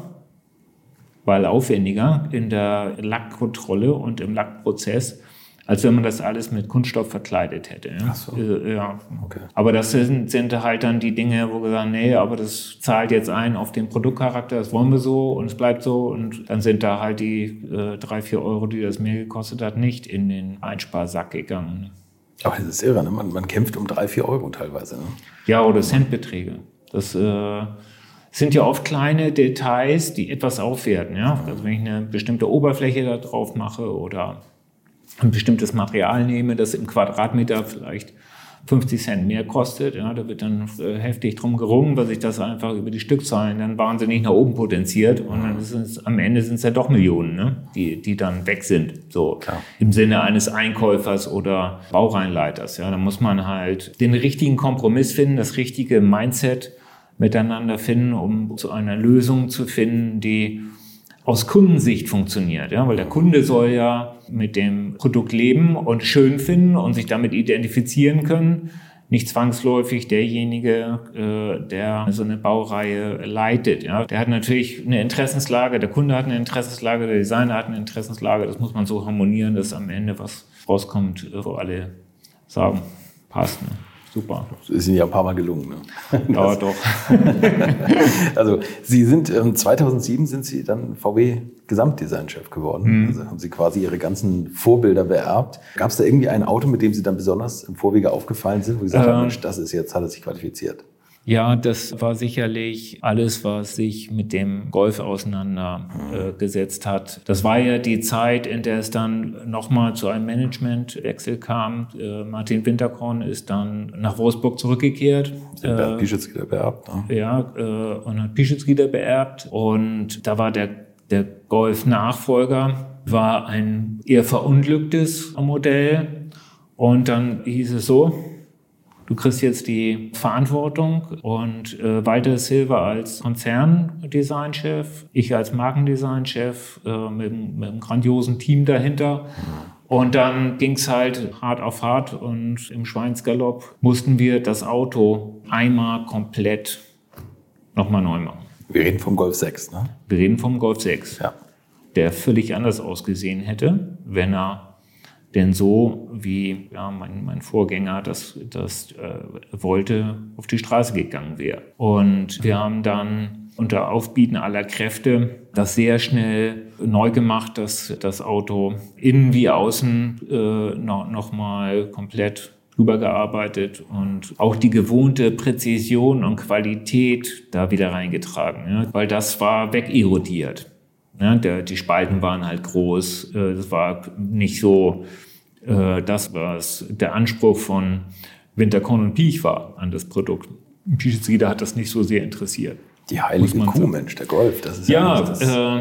weil aufwendiger in der Lackkontrolle und im Lackprozess, als wenn man das alles mit Kunststoff verkleidet hätte. Ja. Ach so. Äh, ja. Okay. Aber das sind, sind halt dann die Dinge, wo wir sagen, nee, aber das zahlt jetzt ein auf den Produktcharakter, das wollen wir so und es bleibt so. Und dann sind da halt die äh, drei, vier Euro, die das mehr gekostet hat, nicht in den Einsparsack gegangen. Aber das ist irre, ne? man, man kämpft um drei, vier Euro teilweise. Ne? Ja, oder Centbeträge. Das äh, sind ja oft kleine Details, die etwas aufwerten. Ja? Also wenn ich eine bestimmte Oberfläche da drauf mache oder ein bestimmtes Material nehme, das im Quadratmeter vielleicht fünfzig Cent mehr kostet, ja, da wird dann äh, heftig drum gerungen, weil sich das einfach über die Stückzahlen dann wahnsinnig nach oben potenziert und dann ist es, am Ende sind es ja doch Millionen, ne, die, die dann weg sind, so Klar. im Sinne eines Einkäufers oder Baureinleiters. Ja, da muss man halt den richtigen Kompromiss finden, das richtige Mindset miteinander finden, um zu einer Lösung zu finden, die aus Kundensicht funktioniert, ja, weil der Kunde soll ja mit dem Produkt leben und schön finden und sich damit identifizieren können. Nicht zwangsläufig derjenige, äh, der so eine Baureihe leitet. Ja. Der hat natürlich eine Interessenslage, der Kunde hat eine Interessenslage, der Designer hat eine Interessenslage. Das muss man so harmonieren, dass am Ende was rauskommt, wo alle sagen, passt. Ne? Super. Das ist Ihnen ja ein paar Mal gelungen. Ne? Ja, doch. Also Sie sind, ähm, zweitausendsieben sind Sie dann V W-Gesamtdesignchef geworden. Mhm. Also haben Sie quasi Ihre ganzen Vorbilder beerbt. Gab es da irgendwie ein Auto, mit dem Sie dann besonders im Vorwege aufgefallen sind, wo Sie gesagt ähm, haben, Mensch, das ist jetzt, hat er sich qualifiziert? Ja, das war sicherlich alles, was sich mit dem Golf auseinandergesetzt äh, hat. Das war ja die Zeit, in der es dann nochmal zu einem Managementwechsel kam. Äh, Martin Winterkorn ist dann nach Wolfsburg zurückgekehrt. Den äh, Pischitz-Rieder beerbt. Ne? Ja, äh, und hat Pischitz-Rieder beerbt. Und da war der, der Golf-Nachfolger, war ein eher verunglücktes Modell. Und dann hieß es so, du kriegst jetzt die Verantwortung und äh, Walter Silva als Konzerndesignchef, ich als Markendesignchef äh, mit, mit einem grandiosen Team dahinter. Und dann ging es halt hart auf hart und im Schweinsgalopp mussten wir das Auto einmal komplett nochmal neu machen. Wir reden vom Golf sechs, ne? Wir reden vom Golf sechs, ja. Der völlig anders ausgesehen hätte, wenn er denn so, wie ja, mein, mein Vorgänger das, das äh, wollte, auf die Straße gegangen wäre. Und wir haben dann unter Aufbieten aller Kräfte das sehr schnell neu gemacht, dass das Auto innen wie außen äh, noch, noch mal komplett übergearbeitet und auch die gewohnte Präzision und Qualität da wieder reingetragen, ja, weil das war wegerodiert. Ja, der, die Spalten waren halt groß. Es war nicht so äh, das, was der Anspruch von Winterkorn und Piech war an das Produkt. Pischitz-Rieder hat das nicht so sehr interessiert. Die heilige Kuh, sagen. Mensch, der Golf. Das ist ja, ja das äh,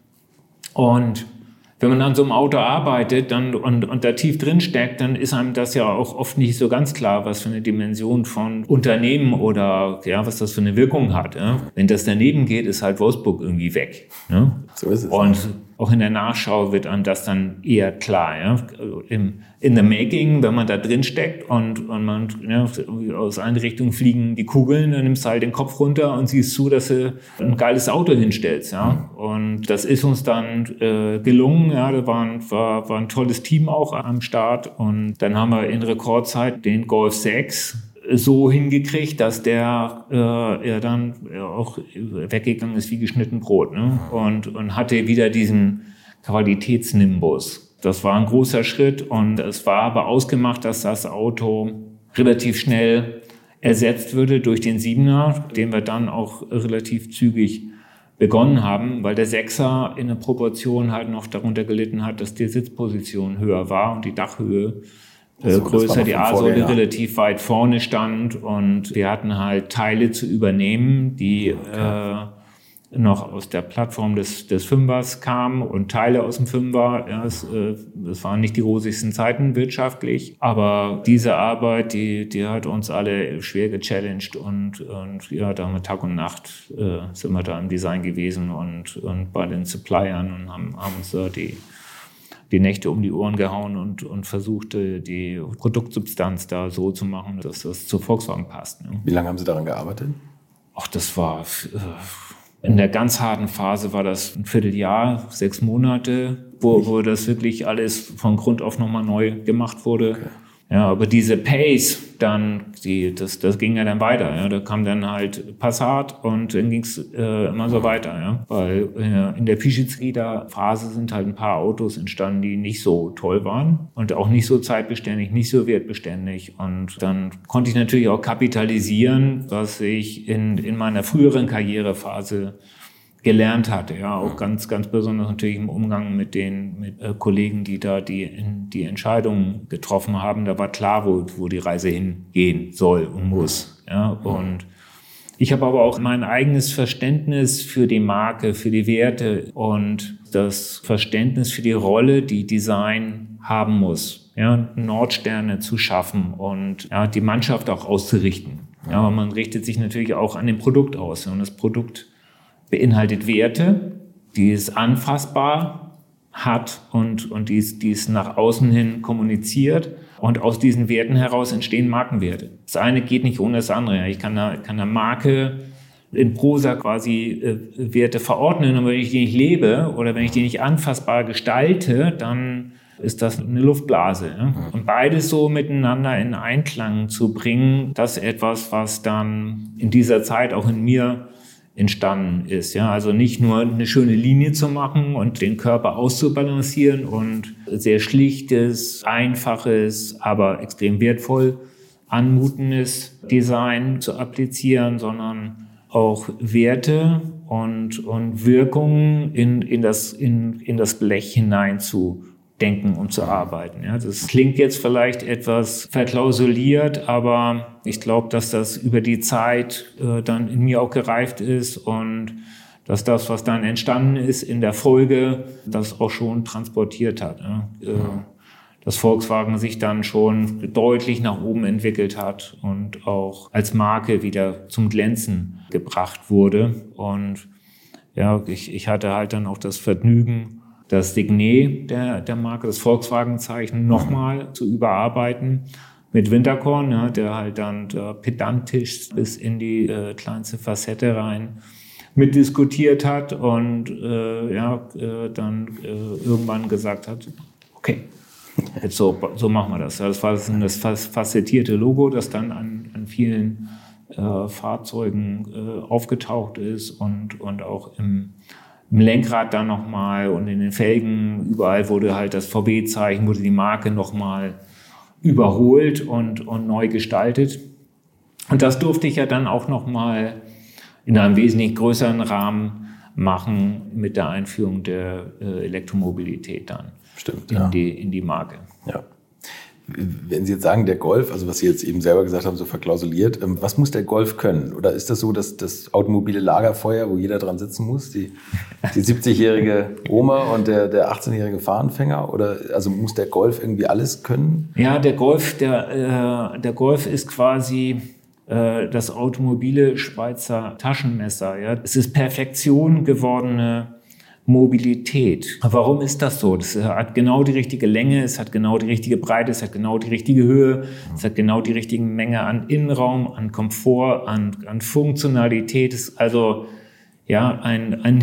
und wenn man an so einem Auto arbeitet dann, und, und da tief drin steckt, dann ist einem das ja auch oft nicht so ganz klar, was für eine Dimension von Unternehmen oder ja, was das für eine Wirkung hat. Ja? Wenn das daneben geht, ist halt Wolfsburg irgendwie weg. Ja? So ist es. Und auch in der Nachschau wird einem das dann eher klar. Ja? Im, in the making, wenn man da drin steckt und, und man ja, aus allen Richtungen fliegen die Kugeln, dann nimmst du halt den Kopf runter und siehst zu, dass du ein geiles Auto hinstellst. Ja? Und das ist uns dann äh, gelungen. Ja? Da war ein, war, war ein tolles Team auch am Start. Und dann haben wir in Rekordzeit den Golf sechs so hingekriegt, dass der äh, ja dann auch weggegangen ist wie geschnitten Brot, ne? und, und hatte wieder diesen Qualitätsnimbus. Das war ein großer Schritt und es war aber ausgemacht, dass das Auto relativ schnell ersetzt würde durch den Siebener, den wir dann auch relativ zügig begonnen haben, weil der Sechser in der Proportion halt noch darunter gelitten hat, dass die Sitzposition höher war und die Dachhöhe Äh, größer, die A-Säule ja. relativ weit vorne stand und wir hatten halt Teile zu übernehmen, die okay. äh, noch aus der Plattform des, des Fünfers kamen und Teile aus dem Fünfer. Ja, es, äh, es waren nicht die rosigsten Zeiten wirtschaftlich, aber diese Arbeit, die, die hat uns alle schwer gechallenged und, und ja, da haben wir Tag und Nacht äh, sind wir da im Design gewesen und, und bei den Suppliern und haben, haben uns da die die Nächte um die Ohren gehauen und, und versuchte, die Produktsubstanz da so zu machen, dass das zu Volkswagen passt. Ne? Wie lange haben Sie daran gearbeitet? Ach, das war, in der ganz harten Phase war das ein Vierteljahr, sechs Monate, wo, wo das wirklich alles von Grund auf nochmal neu gemacht wurde. Okay. Ja, aber diese Pace, dann, die, das, das ging ja dann weiter. Ja. Da kam dann halt Passat und dann ging es äh, immer so weiter. Ja. Weil äh, in der Pischitz-Rieder-Phase sind halt ein paar Autos entstanden, die nicht so toll waren und auch nicht so zeitbeständig, nicht so wertbeständig. Und dann konnte ich natürlich auch kapitalisieren, was ich in, in meiner früheren Karrierephase gelernt hatte, ja, auch ganz, ganz besonders natürlich im Umgang mit den mit, äh, Kollegen, die da die, in, die Entscheidungen getroffen haben. Da war klar, wo, wo die Reise hingehen soll und muss. Ja, und ich habe aber auch mein eigenes Verständnis für die Marke, für die Werte und das Verständnis für die Rolle, die Design haben muss, ja, Nordsterne zu schaffen und ja, die Mannschaft auch auszurichten. Ja, aber man richtet sich natürlich auch an dem Produkt aus und das Produkt beinhaltet Werte, die es anfassbar hat und, und die es, die es nach außen hin kommuniziert. Und aus diesen Werten heraus entstehen Markenwerte. Das eine geht nicht ohne das andere. Ich kann einer, kann einer Marke in Prosa quasi äh, Werte verordnen, und wenn ich die nicht lebe oder wenn ich die nicht anfassbar gestalte, dann ist das eine Luftblase. Ja? Und beides so miteinander in Einklang zu bringen, das ist etwas, was dann in dieser Zeit auch in mir entstanden ist. Ja? Also nicht nur eine schöne Linie zu machen und den Körper auszubalancieren und sehr schlichtes, einfaches, aber extrem wertvoll anmutendes Design zu applizieren, sondern auch Werte und, und Wirkungen in, in, das, in, in das Blech hinein zu denken und zu arbeiten. Ja, das klingt jetzt vielleicht etwas verklausuliert, aber ich glaube, dass das über die Zeit äh, dann in mir auch gereift ist und dass das, was dann entstanden ist in der Folge, das auch schon transportiert hat. Ja. Äh, dass Volkswagen sich dann schon deutlich nach oben entwickelt hat und auch als Marke wieder zum Glänzen gebracht wurde. Und ja, ich, ich hatte halt dann auch das Vergnügen, das Signet der, der Marke, das Volkswagen-Zeichen, nochmal zu überarbeiten mit Winterkorn, ja, der halt dann der pedantisch bis in die äh, kleinste Facette rein mitdiskutiert hat und äh, ja, äh, dann äh, irgendwann gesagt hat, okay, jetzt so, so machen wir das. Das war das facettierte Logo, das dann an, an vielen äh, Fahrzeugen äh, aufgetaucht ist und, und auch im Im Lenkrad dann nochmal und in den Felgen, überall wurde halt das V W-Zeichen, wurde die Marke nochmal überholt und, und neu gestaltet. Und das durfte ich ja dann auch nochmal in einem wesentlich größeren Rahmen machen mit der Einführung der äh, Elektromobilität dann. Stimmt, in, ja. die, in die Marke. Ja. Wenn Sie jetzt sagen, der Golf, also was Sie jetzt eben selber gesagt haben, so verklausuliert, was muss der Golf können? Oder ist das so, dass das automobile Lagerfeuer, wo jeder dran sitzen muss, die, die siebzigjährige Oma und der, der achtzehnjährige Fahranfänger? Oder also muss der Golf irgendwie alles können? Ja, der Golf, der, äh, der Golf ist quasi äh, das automobile Schweizer Taschenmesser. Ja? Es ist Perfektion gewordene Mobilität. Warum ist das so? Das hat genau die richtige Länge, es hat genau die richtige Breite, es hat genau die richtige Höhe, es hat genau die richtige Menge an Innenraum, an Komfort, an, an Funktionalität. Es ist also ja ein, ein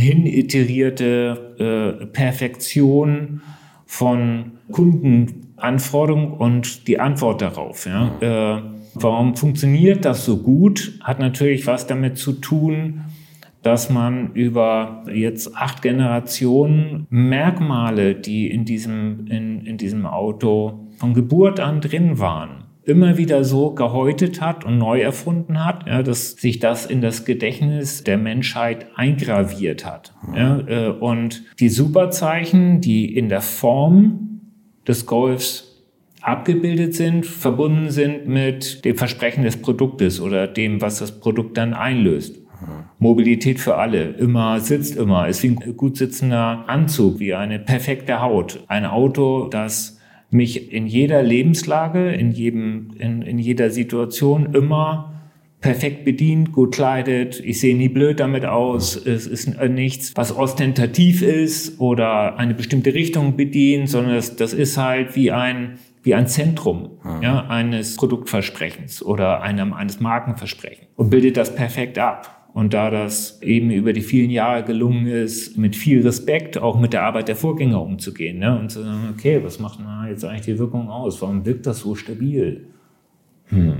hiniterierte äh, Perfektion von Kundenanforderungen und die Antwort darauf. Ja? Äh, warum funktioniert das so gut? Hat natürlich was damit zu tun, dass man über jetzt acht Generationen Merkmale, die in diesem, in, in diesem Auto von Geburt an drin waren, immer wieder so gehäutet hat und neu erfunden hat, ja, dass sich das in das Gedächtnis der Menschheit eingraviert hat. Ja, äh, und die Superzeichen, die in der Form des Golfs abgebildet sind, verbunden sind mit dem Versprechen des Produktes oder dem, was das Produkt dann einlöst. Mobilität für alle, immer sitzt immer, ist wie ein gut sitzender Anzug, wie eine perfekte Haut. Ein Auto, das mich in jeder Lebenslage, in jedem, in, in jeder Situation immer perfekt bedient, gut kleidet. Ich sehe nie blöd damit aus. Es ist nichts, was ostentativ ist oder eine bestimmte Richtung bedient, sondern das, das ist halt wie ein wie ein Zentrum ja, eines Produktversprechens oder einem, eines Markenversprechens und bildet das perfekt ab. Und da das eben über die vielen Jahre gelungen ist, mit viel Respekt auch mit der Arbeit der Vorgänger umzugehen, ne? Und zu sagen, okay, was macht denn jetzt eigentlich die Wirkung aus? Warum wirkt das so stabil? Hm.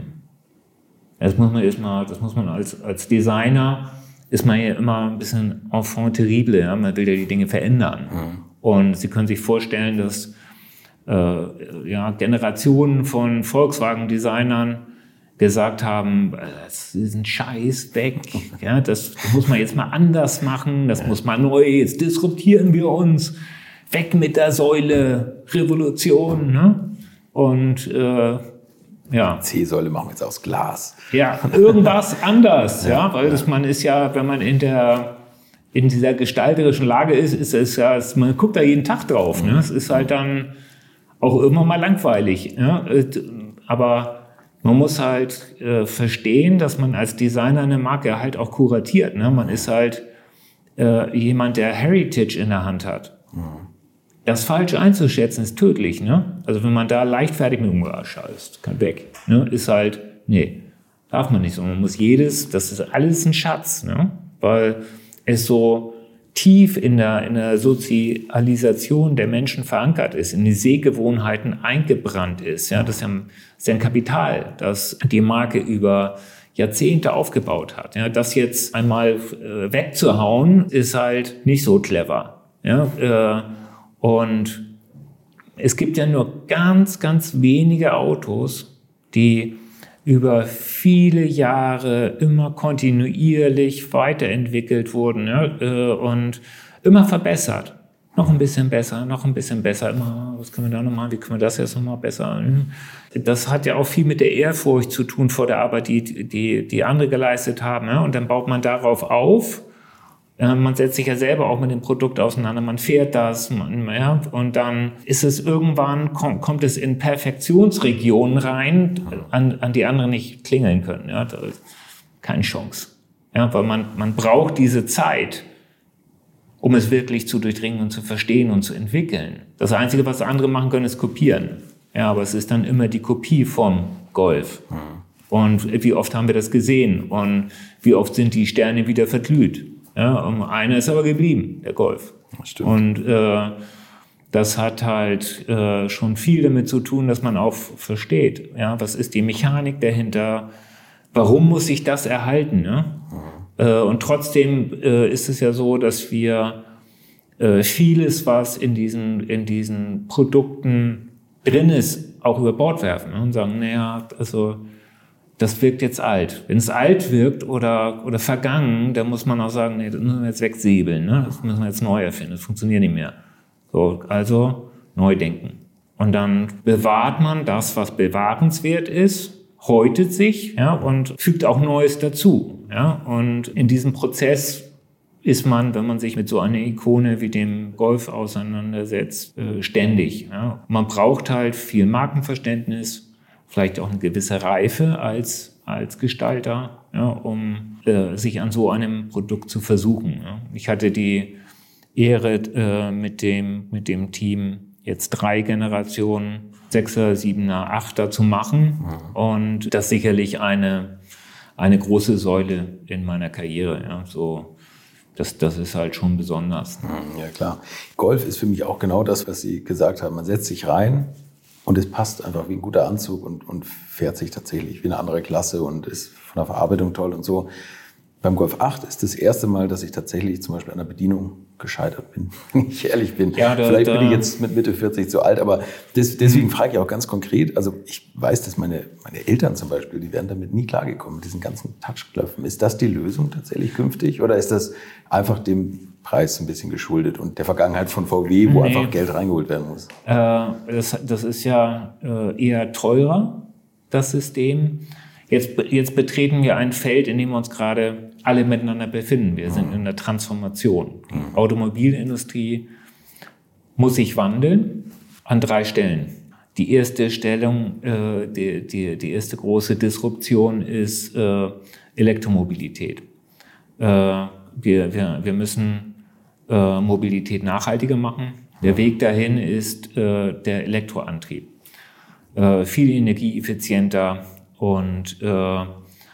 Das muss man erstmal, das muss man als, als Designer, ist man ja immer ein bisschen enfant terrible, ja? Man will ja die Dinge verändern. Hm. Und Sie können sich vorstellen, dass äh, ja, Generationen von Volkswagen-Designern gesagt haben, das ist ein Scheiß weg, ja, das muss man jetzt mal anders machen, das muss mal neu, jetzt disruptieren wir uns, weg mit der Säule, Revolution, ne? Und äh, ja. C-Säule machen wir jetzt aus Glas. Ja, irgendwas anders, ja, weil das, man ist ja, wenn man in der in dieser gestalterischen Lage ist, ist es ja, man guckt da jeden Tag drauf, ne? Es ist halt dann auch immer mal langweilig, ja? Aber man muss halt äh, verstehen, dass man als Designer eine Marke halt auch kuratiert. Ne? Man ist halt äh, jemand, der Heritage in der Hand hat. Mhm. Das falsch einzuschätzen ist tödlich, ne? Also wenn man da leichtfertig mit umgeht, scheiß, kann weg, ne? Ist halt, nee, darf man nicht so. Man muss jedes, das ist alles ein Schatz, ne? Weil es so tief in der, in der Sozialisation der Menschen verankert ist, in die Sehgewohnheiten eingebrannt ist. Ja? Das ist ja ein, das ist ja ein Kapital, das die Marke über Jahrzehnte aufgebaut hat. Ja? Das jetzt einmal äh, wegzuhauen, ist halt nicht so clever. Ja? Äh, Und es gibt ja nur ganz, ganz wenige Autos, die über viele Jahre immer kontinuierlich weiterentwickelt wurden, ja, und immer verbessert. Noch ein bisschen besser, noch ein bisschen besser. Immer, was können wir da noch machen? Wie können wir das jetzt noch mal besser? Das hat ja auch viel mit der Ehrfurcht zu tun vor der Arbeit, die, die, die andere geleistet haben. Ja? Und dann baut man darauf auf. Man setzt sich ja selber auch mit dem Produkt auseinander, man fährt das, man, ja, und dann ist es irgendwann, kommt, kommt es in Perfektionsregionen rein, an, an die anderen nicht klingeln können. Ja, da ist keine Chance. Ja, weil man, man braucht diese Zeit, um es wirklich zu durchdringen und zu verstehen und zu entwickeln. Das Einzige, was andere machen können, ist kopieren. Ja, aber es ist dann immer die Kopie vom Golf. Und wie oft haben wir das gesehen? Und wie oft sind die Sterne wieder verglüht? Ja, und einer ist aber geblieben, der Golf. Stimmt. Und äh, das hat halt äh, schon viel damit zu tun, dass man auch versteht, ja, was ist die Mechanik dahinter, warum muss sich das erhalten? Ne? Mhm. Äh, und trotzdem äh, ist es ja so, dass wir äh, vieles, was in diesen, in diesen Produkten drin ist, auch über Bord werfen, ne? Und sagen, naja, also das wirkt jetzt alt. Wenn es alt wirkt oder, oder vergangen, dann muss man auch sagen, nee, das müssen wir jetzt wegsäbeln, ne? Das müssen wir jetzt neu erfinden, das funktioniert nicht mehr. So, also neu denken. Und dann bewahrt man das, was bewahrenswert ist, häutet sich, ja, und fügt auch Neues dazu. Ja? Und in diesem Prozess ist man, wenn man sich mit so einer Ikone wie dem Golf auseinandersetzt, äh, ständig. Ja? Man braucht halt viel Markenverständnis, vielleicht auch eine gewisse Reife als, als Gestalter, ja, um äh, sich an so einem Produkt zu versuchen. Ja. Ich hatte die Ehre, äh, mit dem, mit dem Team jetzt drei Generationen, Sechser, Siebener, Achter zu machen. Mhm. Und das sicherlich eine, eine große Säule in meiner Karriere. Ja. So, das, das ist halt schon besonders. Mhm, ja, klar. Golf ist für mich auch genau das, was Sie gesagt haben. Man setzt sich rein, und es passt einfach wie ein guter Anzug und, und fährt sich tatsächlich wie eine andere Klasse und ist von der Verarbeitung toll und so. Beim Golf acht ist das erste Mal, dass ich tatsächlich zum Beispiel an der Bedienung gescheitert bin, wenn ich ehrlich bin. Ja, da, Vielleicht da, bin ich jetzt mit Mitte vierzig zu alt, aber das, deswegen frage ich auch ganz konkret, also ich weiß, dass meine, meine Eltern zum Beispiel, die wären damit nie klargekommen, mit diesen ganzen Touchknöpfen. Ist das die Lösung tatsächlich künftig oder ist das einfach dem Preis ein bisschen geschuldet und der Vergangenheit von V W, wo nee. einfach Geld reingeholt werden muss? Äh, das, das ist ja äh, eher teurer, das System. Jetzt, jetzt betreten wir ein Feld, in dem wir uns gerade alle miteinander befinden. Wir sind in der Transformation. Die Automobilindustrie muss sich wandeln an drei Stellen. Die erste Stellung, äh, die, die, die erste große Disruption ist äh, Elektromobilität. Äh, wir, wir, wir müssen äh, Mobilität nachhaltiger machen. Der Weg dahin ist äh, der Elektroantrieb. Äh, viel energieeffizienter und äh,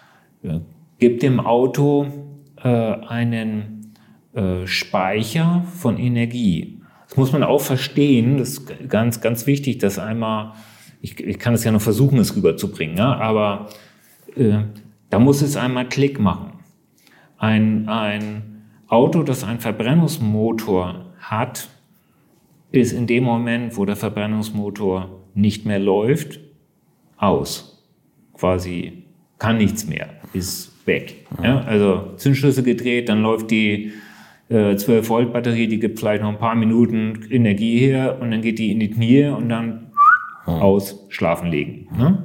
gibt dem Auto äh, einen äh, Speicher von Energie. Das muss man auch verstehen, das ist ganz, ganz wichtig, dass einmal, ich, ich kann es ja nur versuchen, es rüberzubringen, ja, aber äh, da muss es einmal Klick machen. Ein, ein Auto, das einen Verbrennungsmotor hat, ist in dem Moment, wo der Verbrennungsmotor nicht mehr läuft, aus. Quasi kann nichts mehr, ist weg. Ja, also Zündschlüssel gedreht, dann läuft die äh, zwölf Volt Batterie, die gibt vielleicht noch ein paar Minuten Energie her und dann geht die in die Knie und dann aus, schlafen legen. Ne?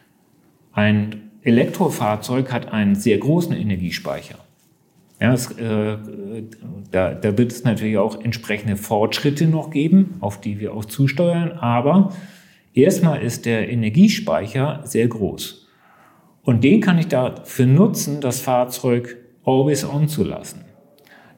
Ein Elektrofahrzeug hat einen sehr großen Energiespeicher. Ja, es, äh, da, da wird es natürlich auch entsprechende Fortschritte noch geben, auf die wir auch zusteuern, aber erstmal ist der Energiespeicher sehr groß. Und den kann ich dafür nutzen, das Fahrzeug always on zu lassen.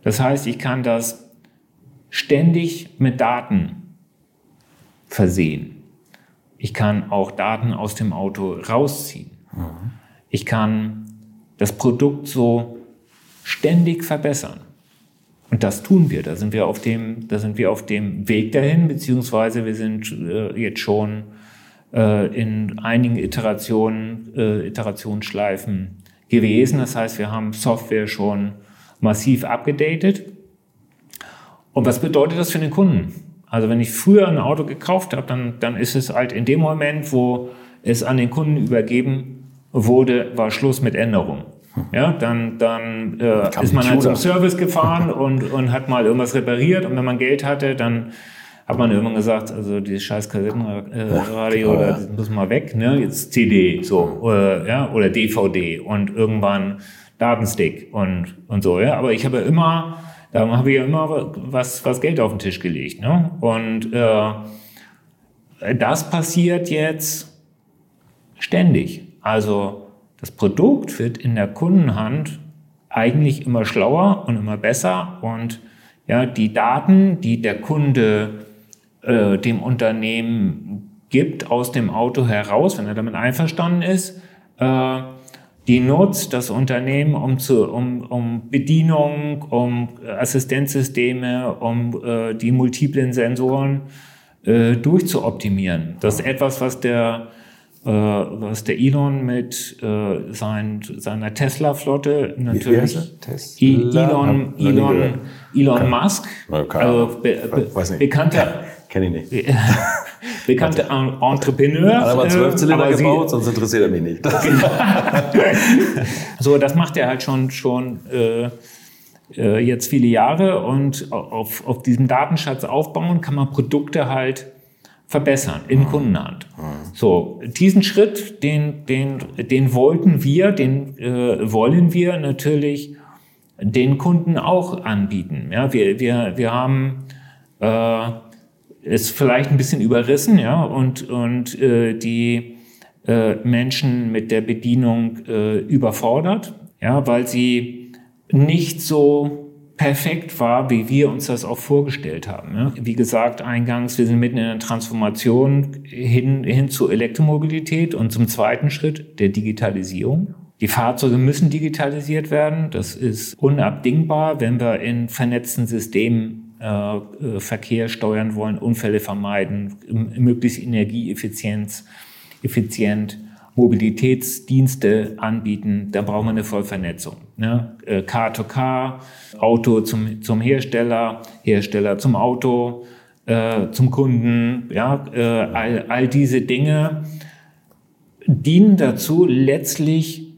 Das heißt, ich kann das ständig mit Daten versehen. Ich kann auch Daten aus dem Auto rausziehen. Mhm. Ich kann das Produkt so ständig verbessern. Und das tun wir. Da sind wir auf dem, da sind wir auf dem Weg dahin, beziehungsweise wir sind äh, jetzt schon äh, in einigen Iterationen, äh, Iterationsschleifen gewesen. Das heißt, wir haben Software schon massiv abgedatet. Und was bedeutet das für den Kunden? Also wenn ich früher ein Auto gekauft habe, dann, dann ist es halt in dem Moment, wo es an den Kunden übergeben wurde, war Schluss mit Änderungen. Ja, dann, dann äh, ist man halt zum Service gefahren und, und hat mal irgendwas repariert. Und wenn man Geld hatte, dann hat man irgendwann gesagt, also dieses scheiß Kassettenradio, äh, das muss mal weg, ne? Jetzt C D, so, oder, ja, oder D V D und irgendwann Datenstick und, und so, ja. Aber ich habe immer, da habe ich ja immer was, was Geld auf den Tisch gelegt, ne? Und äh, das passiert jetzt ständig. Also das Produkt wird in der Kundenhand eigentlich immer schlauer und immer besser und ja, die Daten, die der Kunde äh, dem Unternehmen gibt aus dem Auto heraus, wenn er damit einverstanden ist, äh, die nutzt das Unternehmen um zu um, um Bedienung, um Assistenzsysteme, um äh, die multiplen Sensoren äh, durchzuoptimieren. Das ist etwas, was der was der Elon mit äh, sein, seiner Tesla-Flotte natürlich, Elon, Elon, Elon Musk, also be, be, bekannter, kenne ich nicht, bekannter Entrepreneur. Hat aber zwölf Zylinder gebaut, sonst interessiert er mich nicht. So, das macht er halt schon schon äh, äh, jetzt viele Jahre und auf auf diesem Datenschatz aufbauen kann man Produkte halt verbessern in Kundenhand. So, diesen Schritt, den, den, den wollten wir, den äh, wollen wir natürlich den Kunden auch anbieten. Ja, wir, wir, wir haben äh, es vielleicht ein bisschen überrissen, ja, und, und äh, die äh, Menschen mit der Bedienung äh, überfordert, ja, weil sie nicht so perfekt war, wie wir uns das auch vorgestellt haben. Wie gesagt, eingangs, wir sind mitten in einer Transformation hin, hin zur Elektromobilität und zum zweiten Schritt der Digitalisierung. Die Fahrzeuge müssen digitalisiert werden. Das ist unabdingbar, wenn wir in vernetzten Systemen äh, Verkehr steuern wollen, Unfälle vermeiden, möglichst energieeffizient, effizient Mobilitätsdienste anbieten, da brauchen wir eine Vollvernetzung. Ne? Car to Car, Auto zum, zum Hersteller, Hersteller zum Auto, äh, zum Kunden. Ja? Äh, all, all diese Dinge dienen dazu, letztlich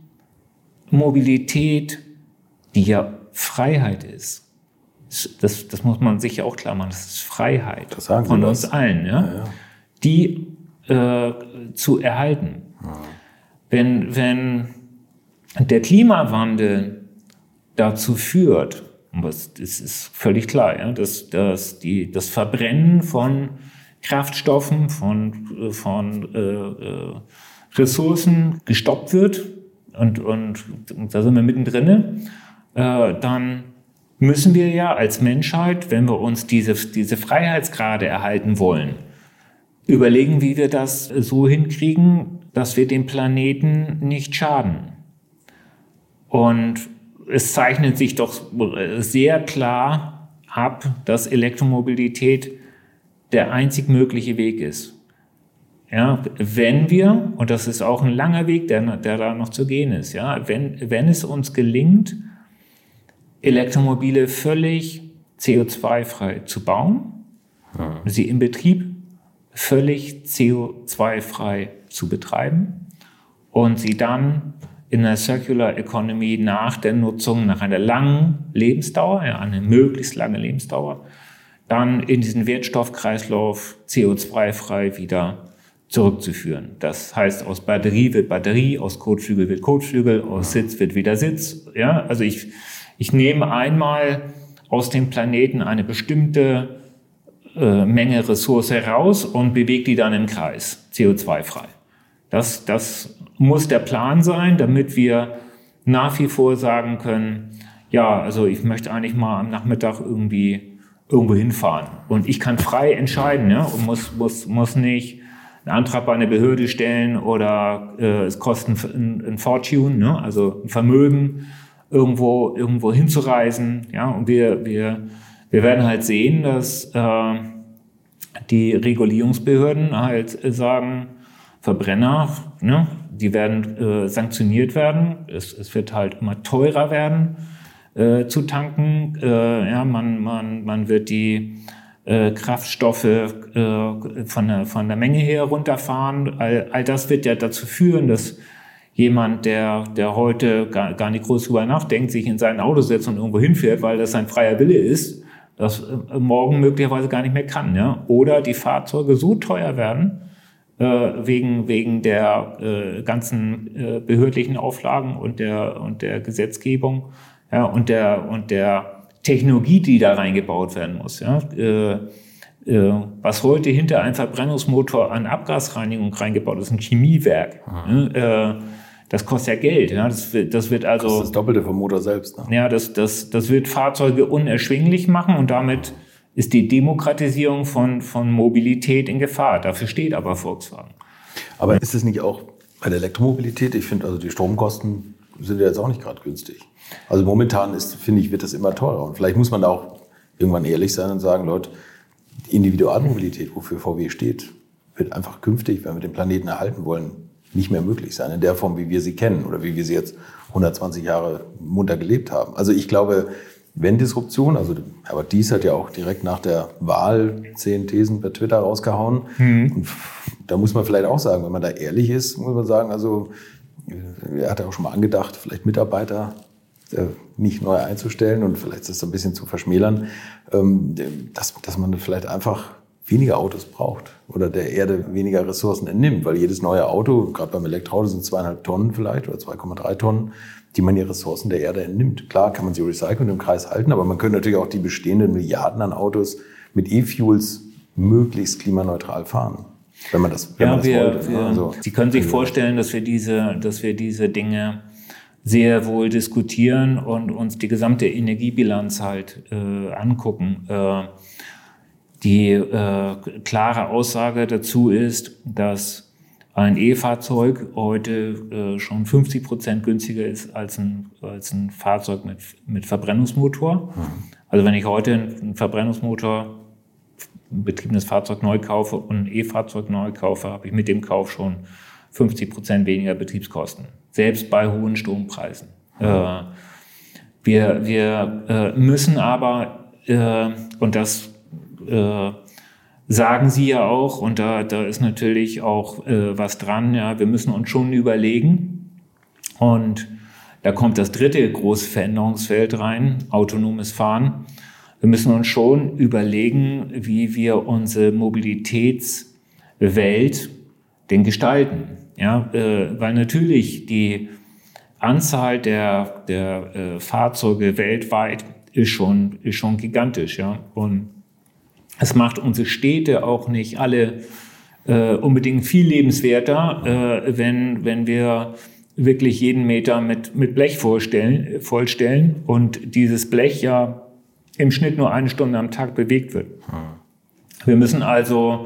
Mobilität, die ja Freiheit ist. Das, das muss man sich ja auch klar machen, das ist Freiheit das sagen Sie von das. uns allen, ja? Ja, ja. Die äh, zu erhalten. Wenn, wenn der Klimawandel dazu führt, und das ist völlig klar, ja, dass, dass die, das Verbrennen von Kraftstoffen, von, von äh, Ressourcen gestoppt wird, und, und, und da sind wir mittendrin, äh, dann müssen wir ja als Menschheit, wenn wir uns diese, diese Freiheitsgrade erhalten wollen, überlegen, wie wir das so hinkriegen, dass wir dem Planeten nicht schaden. Und es zeichnet sich doch sehr klar ab, dass Elektromobilität der einzig mögliche Weg ist. Ja, wenn wir, und das ist auch ein langer Weg, der, der da noch zu gehen ist, ja, wenn, wenn es uns gelingt, Elektromobile völlig C O zwei frei zu bauen, ja. sie im Betrieb völlig C O zwei frei zu betreiben und sie dann in der Circular Economy nach der Nutzung, nach einer langen Lebensdauer, ja, eine möglichst lange Lebensdauer, dann in diesen Wertstoffkreislauf C O zwei frei wieder zurückzuführen. Das heißt, aus Batterie wird Batterie, aus Kotflügel wird Kotflügel, aus Sitz wird wieder Sitz. Ja, also ich, ich nehme einmal aus dem Planeten eine bestimmte äh, Menge Ressource heraus und bewege die dann im Kreis, C O zwei frei. Das, das muss der Plan sein, damit wir nach wie vor sagen können, ja, also ich möchte eigentlich mal am Nachmittag irgendwie irgendwo hinfahren. Und ich kann frei entscheiden, ja, und muss, muss, muss nicht einen Antrag bei einer Behörde stellen oder äh, es kostet ein, ein Fortune, ne, also ein Vermögen, irgendwo, irgendwo hinzureisen. Ja, und wir, wir, wir werden halt sehen, dass äh, die Regulierungsbehörden halt sagen, Verbrenner, ne, die werden äh, sanktioniert werden. Es, es wird halt immer teurer werden äh, zu tanken. Äh, ja, man, man, man wird die äh, Kraftstoffe äh, von, der, von der Menge her runterfahren. All, all das wird ja dazu führen, dass jemand, der, der heute gar, gar nicht groß drüber nachdenkt, sich in sein Auto setzt und irgendwo hinfährt, weil das sein freier Wille ist, das äh, morgen möglicherweise gar nicht mehr kann. Ja? Oder die Fahrzeuge so teuer werden, Äh, wegen, wegen der äh, ganzen äh, behördlichen Auflagen und der, und der Gesetzgebung, ja, und der, und der Technologie, die da reingebaut werden muss. Ja. Äh, äh, was heute hinter einem Verbrennungsmotor an Abgasreinigung reingebaut ist, ein Chemiewerk. Mhm. Äh, das kostet ja Geld. Ja. Das, wird, das wird also. Das ist das Doppelte vom Motor selbst. Ne? Ja, das, das, das wird Fahrzeuge unerschwinglich machen und damit ist die Demokratisierung von, von Mobilität in Gefahr. Dafür steht aber Volkswagen. Aber ist es nicht auch bei der Elektromobilität? Ich finde, also die Stromkosten sind ja jetzt auch nicht gerade günstig. Also momentan ist, finde ich, wird das immer teurer. Und vielleicht muss man da auch irgendwann ehrlich sein und sagen, Leute, die Individualmobilität, wofür V W steht, wird einfach künftig, wenn wir den Planeten erhalten wollen, nicht mehr möglich sein. In der Form, wie wir sie kennen oder wie wir sie jetzt hundertzwanzig Jahre munter gelebt haben. Also ich glaube, wenn Disruption, also aber dies hat ja auch direkt nach der Wahl zehn Thesen per Twitter rausgehauen. Mhm. Und da muss man vielleicht auch sagen, wenn man da ehrlich ist, muss man sagen, also er hat ja auch schon mal angedacht, vielleicht Mitarbeiter äh, nicht neu einzustellen und vielleicht das ein bisschen zu verschmälern, ähm, dass, dass man vielleicht einfach weniger Autos braucht oder der Erde weniger Ressourcen entnimmt, weil jedes neue Auto, gerade beim Elektroauto sind zweieinhalb Tonnen vielleicht oder zwei Komma drei Tonnen, die man die Ressourcen der Erde entnimmt. Klar kann man sie recyceln und im Kreis halten, aber man könnte natürlich auch die bestehenden Milliarden an Autos mit E-Fuels möglichst klimaneutral fahren, wenn man das, wenn ja, man das wir, wollte. Wir, also, Sie können sich vorstellen, dass wir diese, dass wir diese Dinge sehr wohl diskutieren und uns die gesamte Energiebilanz halt äh, angucken. Äh, die äh, klare Aussage dazu ist, dass ein E-Fahrzeug heute äh, schon fünfzig Prozent günstiger ist als ein, als ein Fahrzeug mit, mit Verbrennungsmotor. Mhm. Also wenn ich heute einen Verbrennungsmotor, ein betriebenes Fahrzeug neu kaufe und ein E-Fahrzeug neu kaufe, habe ich mit dem Kauf schon fünfzig Prozent weniger Betriebskosten. Selbst bei hohen Strompreisen. Mhm. Äh, wir wir äh, müssen aber, äh, und das äh, sagen Sie ja auch, und da, da ist natürlich auch äh, was dran, ja, wir müssen uns schon überlegen. Und da kommt das dritte große Veränderungsfeld rein, autonomes Fahren. Wir müssen uns schon überlegen, wie wir unsere Mobilitätswelt denn gestalten. Ja, äh, weil natürlich die Anzahl der, der äh, Fahrzeuge weltweit ist schon, ist schon gigantisch. Ja? Und es macht unsere Städte auch nicht alle äh, unbedingt viel lebenswerter, äh, wenn, wenn wir wirklich jeden Meter mit, mit Blech vollstellen, vollstellen und dieses Blech ja im Schnitt nur eine Stunde am Tag bewegt wird. Wir müssen also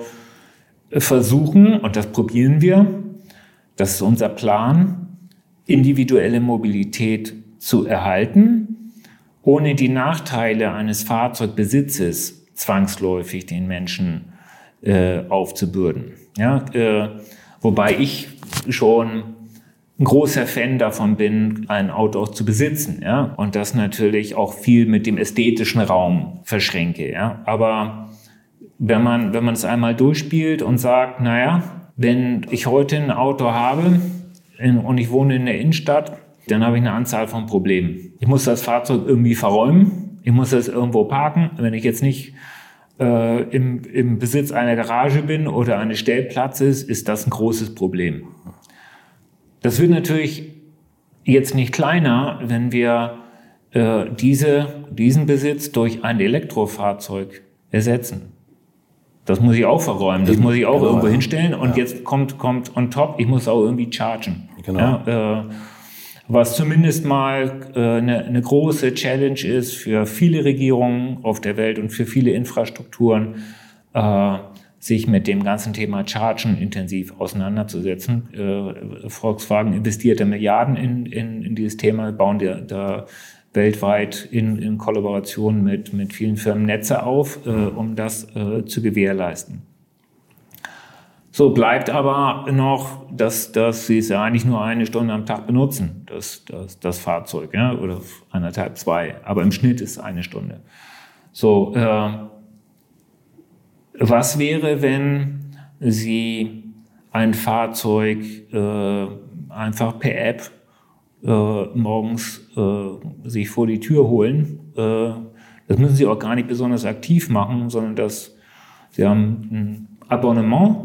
versuchen, und das probieren wir, das ist unser Plan, individuelle Mobilität zu erhalten, ohne die Nachteile eines Fahrzeugbesitzes zwangsläufig den Menschen äh, aufzubürden. Ja, äh, wobei ich schon ein großer Fan davon bin, ein Auto auch zu besitzen, ja, und das natürlich auch viel mit dem ästhetischen Raum verschränke, ja. Aber wenn man, wenn man es einmal durchspielt und sagt, naja, wenn ich heute ein Auto habe in, und ich wohne in der Innenstadt, dann habe ich eine Anzahl von Problemen. Ich muss das Fahrzeug irgendwie verräumen. Ich muss das irgendwo parken. Wenn ich jetzt nicht äh, im, im Besitz einer Garage bin oder eines Stellplatzes, ist das ein großes Problem. Das wird natürlich jetzt nicht kleiner, wenn wir äh, diese, diesen Besitz durch ein Elektrofahrzeug ersetzen. Das muss ich auch verräumen, das Eben, muss ich auch genau, irgendwo hinstellen und ja. Jetzt kommt, kommt on top, ich muss auch irgendwie chargen. Genau. Ja, äh, was zumindest mal äh, eine, eine große Challenge ist für viele Regierungen auf der Welt und für viele Infrastrukturen, äh, sich mit dem ganzen Thema Chargen intensiv auseinanderzusetzen. Äh, Volkswagen investiert da Milliarden in, in, in dieses Thema, bauen da, da weltweit in, in Kollaboration mit, mit vielen Firmen Netze auf, äh, um das äh, zu gewährleisten. So bleibt aber noch, dass, dass sie es ja eigentlich nur eine Stunde am Tag benutzen, das, das, das Fahrzeug, ja, oder anderthalb, zwei. Aber im Schnitt ist es eine Stunde. So, äh, was wäre, wenn Sie ein Fahrzeug äh, einfach per App äh, morgens äh, sich vor die Tür holen? Äh, das müssen Sie auch gar nicht besonders aktiv machen, sondern das, Sie haben ein Abonnement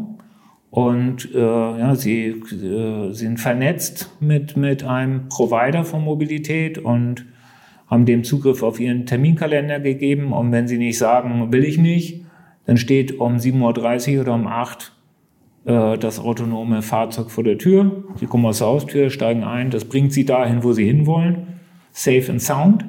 und äh, ja, Sie äh, sind vernetzt mit, mit einem Provider von Mobilität und haben dem Zugriff auf Ihren Terminkalender gegeben. Und wenn Sie nicht sagen, will ich nicht, dann steht um sieben Uhr dreißig oder um acht äh, das autonome Fahrzeug vor der Tür. Sie kommen aus der Haustür, steigen ein. Das bringt Sie dahin, wo Sie hinwollen. Safe and sound.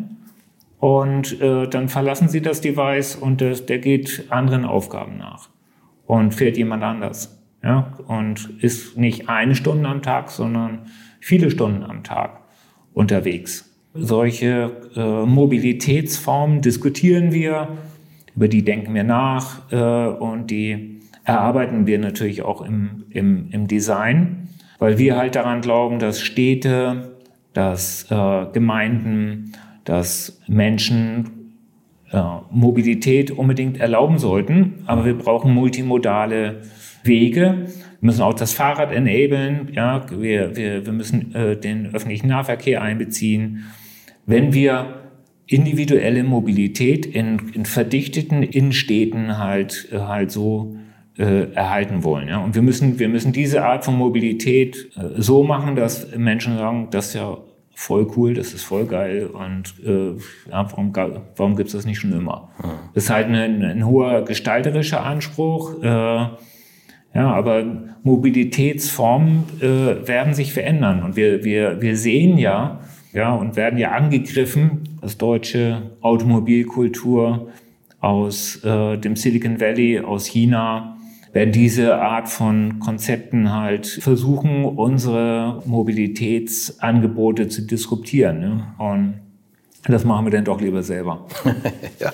Und äh, dann verlassen Sie das Device und das, der geht anderen Aufgaben nach. Und fährt jemand anders. Ja? Und ist nicht eine Stunde am Tag, sondern viele Stunden am Tag unterwegs. Solche äh, Mobilitätsformen diskutieren wir. Über die denken wir nach äh, und die erarbeiten wir natürlich auch im, im, im Design, weil wir halt daran glauben, dass Städte, dass äh, Gemeinden, dass Menschen äh, Mobilität unbedingt erlauben sollten. Aber wir brauchen multimodale Wege. Wir müssen auch das Fahrrad enablen. Ja? Wir, wir, wir müssen äh, den öffentlichen Nahverkehr einbeziehen. Wenn wir individuelle Mobilität in, in verdichteten Innenstädten halt, halt so äh, erhalten wollen. Ja? Und wir müssen, wir müssen diese Art von Mobilität äh, so machen, dass Menschen sagen, das ist ja voll cool, das ist voll geil und äh, ja, warum, warum gibt es das nicht schon immer? Ja. Das ist halt ein, ein hoher gestalterischer Anspruch. Äh, ja, aber Mobilitätsformen äh, werden sich verändern. Und wir, wir, wir sehen ja, Ja, und werden ja angegriffen, als deutsche Automobilkultur aus äh, dem Silicon Valley, aus China, werden diese Art von Konzepten halt versuchen, unsere Mobilitätsangebote zu disruptieren. Ne? Und das machen wir dann doch lieber selber. Ja,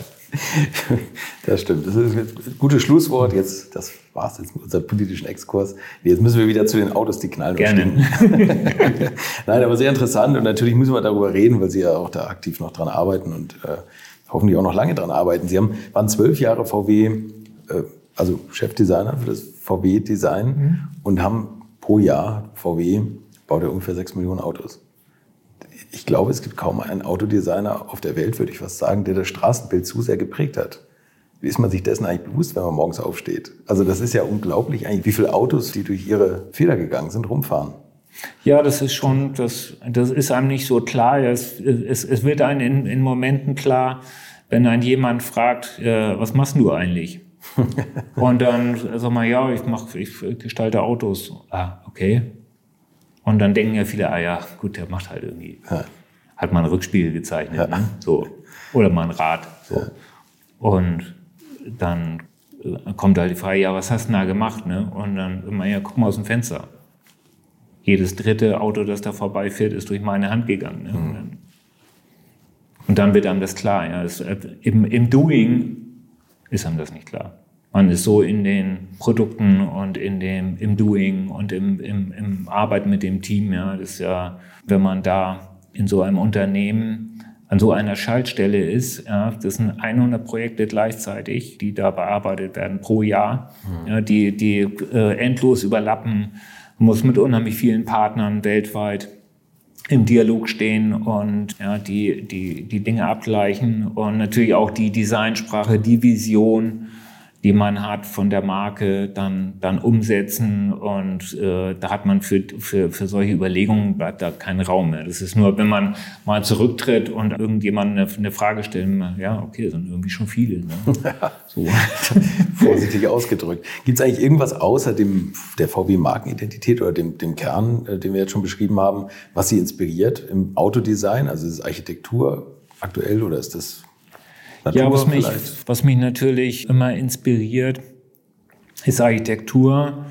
das stimmt. Das ist ein gutes Schlusswort. Jetzt, das war's jetzt mit unserem politischen Exkurs. Jetzt müssen wir wieder zu den Autos, die knallen. Gerne. Nein, aber sehr interessant. Und natürlich müssen wir darüber reden, weil Sie ja auch da aktiv noch dran arbeiten und äh, hoffentlich auch noch lange dran arbeiten. Sie haben, waren zwölf Jahre V W, äh, also Chefdesigner für das V W-Design mhm. und haben pro Jahr, V W baut ja ungefähr sechs Millionen Autos. Ich glaube, es gibt kaum einen Autodesigner auf der Welt, würde ich fast sagen, der das Straßenbild zu sehr geprägt hat. Wie ist man sich dessen eigentlich bewusst, wenn man morgens aufsteht? Also das ist ja unglaublich eigentlich, wie viele Autos, die durch Ihre Feder gegangen sind, rumfahren. Ja, das ist schon, das, das ist einem nicht so klar. Es, es, es wird einem in, in Momenten klar, wenn einen jemand fragt, äh, was machst du eigentlich? Und dann sag mal, ja, ich mache, ich gestalte Autos. Ah, okay. Und dann denken ja viele, ah ja, gut, der macht halt irgendwie, ja. hat mal einen Rückspiegel gezeichnet, ja. ne? So. Oder mal ein Rad. So. Ja. Und dann kommt halt die Frage, ja, was hast du denn da gemacht? Ne? Und dann immer, ja, guck mal aus dem Fenster. Jedes dritte Auto, das da vorbeifährt, ist durch meine Hand gegangen. Ne? Mhm. Und dann wird einem das klar. Ja. Das, im, Im Doing ist einem das nicht klar. Man ist so in den Produkten und in dem, im Doing und im, im, im Arbeiten mit dem Team. Ja. Das ist ja, wenn man da in so einem Unternehmen an so einer Schaltstelle ist, ja, das sind hundert Projekte gleichzeitig, die da bearbeitet werden pro Jahr, mhm. ja, die, die äh, endlos überlappen. Man muss mit unheimlich vielen Partnern weltweit im Dialog stehen und ja, die, die, die Dinge abgleichen und natürlich auch die Designsprache, die Vision, die man hat von der Marke, dann, dann umsetzen. Und äh, da hat man für, für, für solche Überlegungen bleibt da kein Raum mehr. Das ist nur, wenn man mal zurücktritt und irgendjemand eine, eine Frage stellt, ja, okay, das sind irgendwie schon viele. Ne? So. Vorsichtig ausgedrückt. Gibt es eigentlich irgendwas außer dem, der V W-Markenidentität oder dem, dem Kern, äh, den wir jetzt schon beschrieben haben, was Sie inspiriert im Autodesign? Also ist es Architektur aktuell oder ist das Natur ja, was mich, vielleicht? was mich natürlich immer inspiriert, ist Architektur,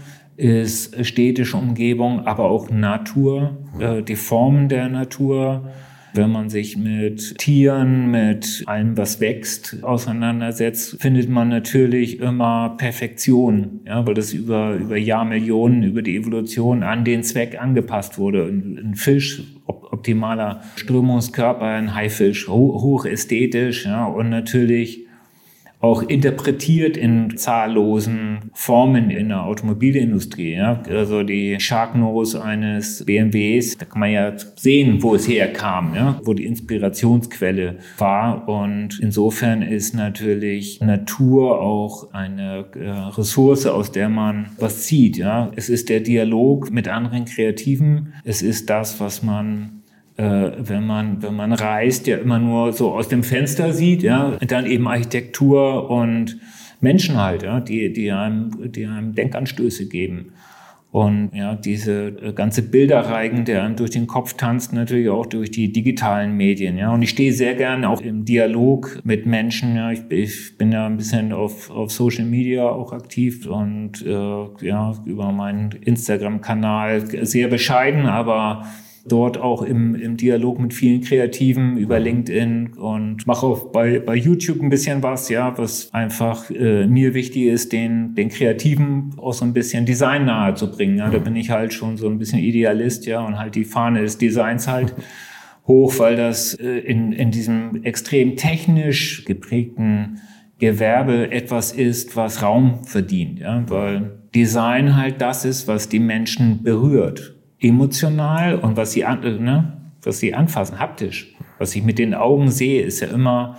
ist städtische Umgebung, aber auch Natur, äh, die Formen der Natur. Wenn man sich mit Tieren, mit allem, was wächst, auseinandersetzt, findet man natürlich immer Perfektion, ja, weil das über, über Jahrmillionen, über die Evolution an den Zweck angepasst wurde. Ein, ein Fisch, op- optimaler Strömungskörper, ein Haifisch, ho- hochästhetisch, ja, und natürlich auch interpretiert in zahllosen Formen in der Automobilindustrie. Ja. Also die Sharknose eines B M Ws, da kann man ja sehen, wo es herkam, ja, wo die Inspirationsquelle war. Und insofern ist natürlich Natur auch eine äh, Ressource, aus der man was zieht. Ja. Es ist der Dialog mit anderen Kreativen. Es ist das, was man Äh, wenn man, wenn man reist, ja immer nur so aus dem Fenster sieht, ja, dann eben Architektur und Menschen halt, ja, die, die einem, die einem Denkanstöße geben. Und ja, diese ganze Bilderreigen, der einem durch den Kopf tanzt, natürlich auch durch die digitalen Medien, ja. Und ich stehe sehr gerne auch im Dialog mit Menschen, ja. Ich, ich bin ja ein bisschen auf, auf Social Media auch aktiv und, äh, ja, über meinen Instagram-Kanal sehr bescheiden, aber dort auch im, im Dialog mit vielen Kreativen über LinkedIn und mache auch bei, bei YouTube ein bisschen was, ja, was einfach äh, mir wichtig ist, den, den Kreativen auch so ein bisschen Design nahe zu bringen. Ja. Da bin ich halt schon so ein bisschen Idealist, ja, und halt die Fahne des Designs halt hoch, weil das äh, in, in diesem extrem technisch geprägten Gewerbe etwas ist, was Raum verdient, ja, weil Design halt das ist, was die Menschen berührt. Emotional und was sie, an, ne, was sie anfassen, haptisch. Was ich mit den Augen sehe, ist ja immer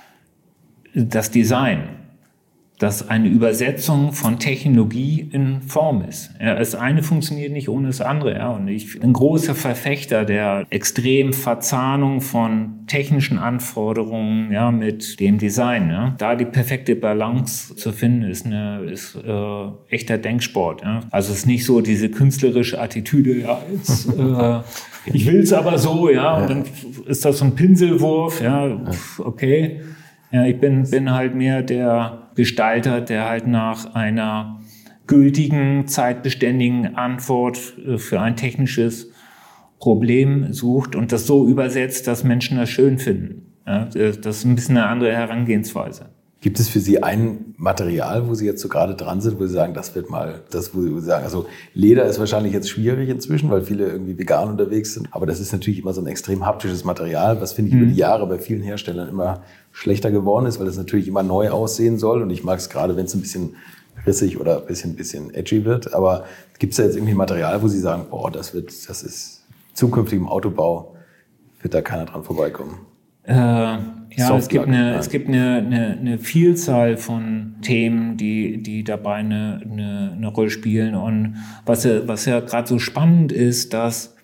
das Design. Das eine Übersetzung von Technologie in Form ist. Ja, das eine funktioniert nicht ohne das andere. Ja. Und ich bin ein großer Verfechter der extremen Verzahnung von technischen Anforderungen, ja, mit dem Design. Ja. Da die perfekte Balance zu finden, ist, eine, ist äh, echter Denksport. Ja. Also es ist nicht so diese künstlerische Attitüde, ja, jetzt, äh, ich will es aber so, ja, und dann ist das so ein Pinselwurf, ja, okay. Ja, ich bin, bin halt mehr der Gestalter, der halt nach einer gültigen, zeitbeständigen Antwort für ein technisches Problem sucht und das so übersetzt, dass Menschen das schön finden. Ja, das ist ein bisschen eine andere Herangehensweise. Gibt es für Sie ein Material, wo Sie jetzt so gerade dran sind, wo Sie sagen, das wird mal, das, wo Sie sagen, also Leder ist wahrscheinlich jetzt schwierig inzwischen, weil viele irgendwie vegan unterwegs sind. Aber das ist natürlich immer so ein extrem haptisches Material, was, finde ich, mhm. über die Jahre bei vielen Herstellern immer schlechter geworden ist, weil das natürlich immer neu aussehen soll. Und ich mag es gerade, wenn es ein bisschen rissig oder ein bisschen, bisschen edgy wird. Aber gibt es da jetzt irgendwie Material, wo Sie sagen, boah, das wird, das ist zukünftig im Autobau, wird da keiner dran vorbeikommen? Äh, ja, es gibt, eine, es gibt eine, eine, eine Vielzahl von Themen, die, die dabei eine, eine, eine Rolle spielen. Und was ja, was ja gerade so spannend ist, dass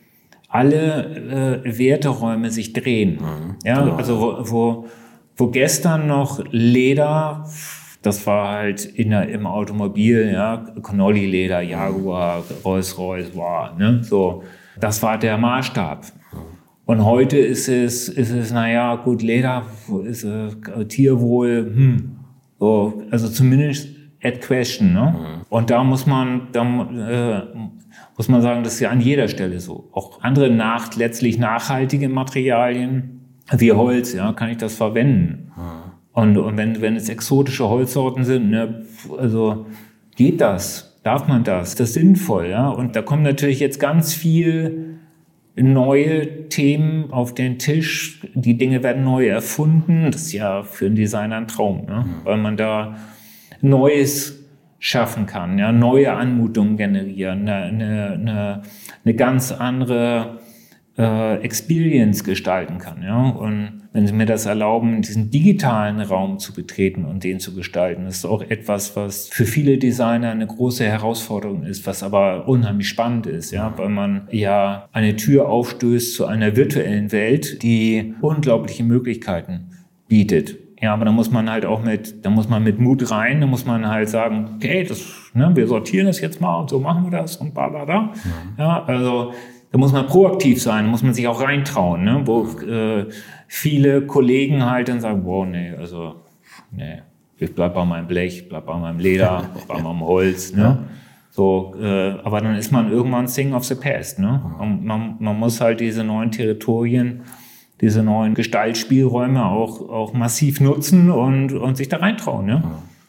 alle äh, Werteräume sich drehen. Mhm, ja, genau. Also wo, wo, wo gestern noch Leder, das war halt in der, im Automobil, ja, Connolly-Leder, Jaguar, Rolls-Royce, wow, ne, so, das war der Maßstab. Und heute ist es, ist es, naja, gut, Leder, ist, äh, Tierwohl, hm, so, also zumindest at question, ne? Mhm. Und da muss man, da äh, muss man sagen, das ist ja an jeder Stelle so. Auch andere nach, letztlich nachhaltige Materialien, wie Holz, ja, kann ich das verwenden. Mhm. Und, und wenn, wenn es exotische Holzsorten sind, ne, also geht das, darf man das, das ist sinnvoll, ja? Und da kommt natürlich jetzt ganz viel neue Themen auf den Tisch, die Dinge werden neu erfunden. Das ist ja für einen Designer ein Traum, ne? Mhm. Weil man da Neues schaffen kann, ja? Neue Anmutungen generieren, eine, eine, eine ganz andere äh, Experience gestalten kann. Ja? Und wenn Sie mir das erlauben, diesen digitalen Raum zu betreten und den zu gestalten, das ist auch etwas, was für viele Designer eine große Herausforderung ist, was aber unheimlich spannend ist, ja? Weil man ja eine Tür aufstößt zu einer virtuellen Welt, die unglaubliche Möglichkeiten bietet. Ja, aber da muss man halt auch mit, da muss man mit Mut rein, da muss man halt sagen, okay, das, ne, wir sortieren das jetzt mal und so machen wir das und bla bla bla. Mhm. Ja, also da muss man proaktiv sein, da muss man sich auch reintrauen, ne, wo äh, viele Kollegen halt dann sagen, wow, nee, also nee, ich bleib bei meinem Blech, bleib bei meinem Leder, bei meinem Holz, ne. Ja. So, äh, aber dann ist man irgendwann Thing of the Past, ne. Und man, man muss halt diese neuen Territorien, diese neuen Gestaltspielräume auch, auch massiv nutzen und, und sich da reintrauen. Ja?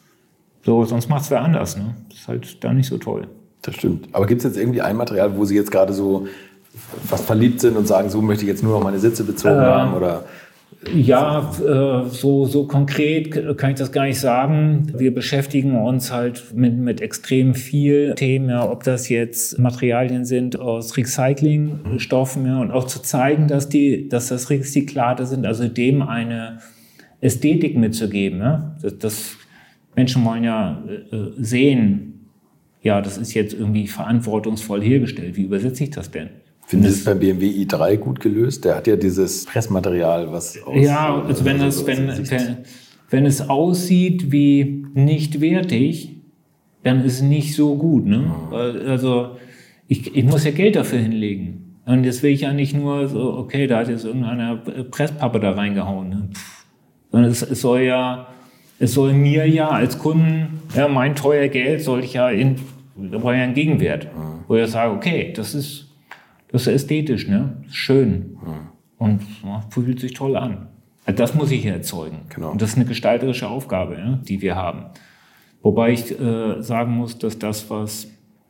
So, sonst macht es wer anders. Ne? Das ist halt da nicht so toll. Das stimmt. Aber gibt es jetzt irgendwie ein Material, wo Sie jetzt gerade so fast verliebt sind und sagen, so möchte ich jetzt nur noch meine Sitze bezogen äh, haben? Oder? Ja, äh, so, so konkret kann ich das gar nicht sagen. Wir beschäftigen uns halt mit, mit extrem viel Themen, ja, ob das jetzt Materialien sind aus Recyclingstoffen, ja, und auch zu zeigen, dass die, dass das Recyclate sind, also dem eine Ästhetik mitzugeben. Ja. Das, das Menschen wollen ja äh, sehen, ja, das ist jetzt irgendwie verantwortungsvoll hergestellt. Wie übersetze ich das denn? Finden Sie es beim B M W i drei gut gelöst? Der hat ja dieses Pressmaterial, was aus... Ja, also wenn, es, wenn, wenn, wenn es aussieht wie nicht wertig, dann ist es nicht so gut. Ne? Also ich, ich muss ja Geld dafür hinlegen. Und jetzt will ich ja nicht nur so, okay, da hat jetzt irgendeiner Presspappe da reingehauen. Ne? Sondern es, es soll ja, es soll mir ja als Kunden, ja, mein teuer Geld soll ich ja in, da brauche ich ja einen Gegenwert. Wo ich sage, okay, das ist... Das ist ästhetisch, ne? Schön. Und ja, fühlt sich toll an. Das muss ich erzeugen. Genau. Und das ist eine gestalterische Aufgabe, ja, die wir haben. Wobei ich äh, sagen muss, dass das, was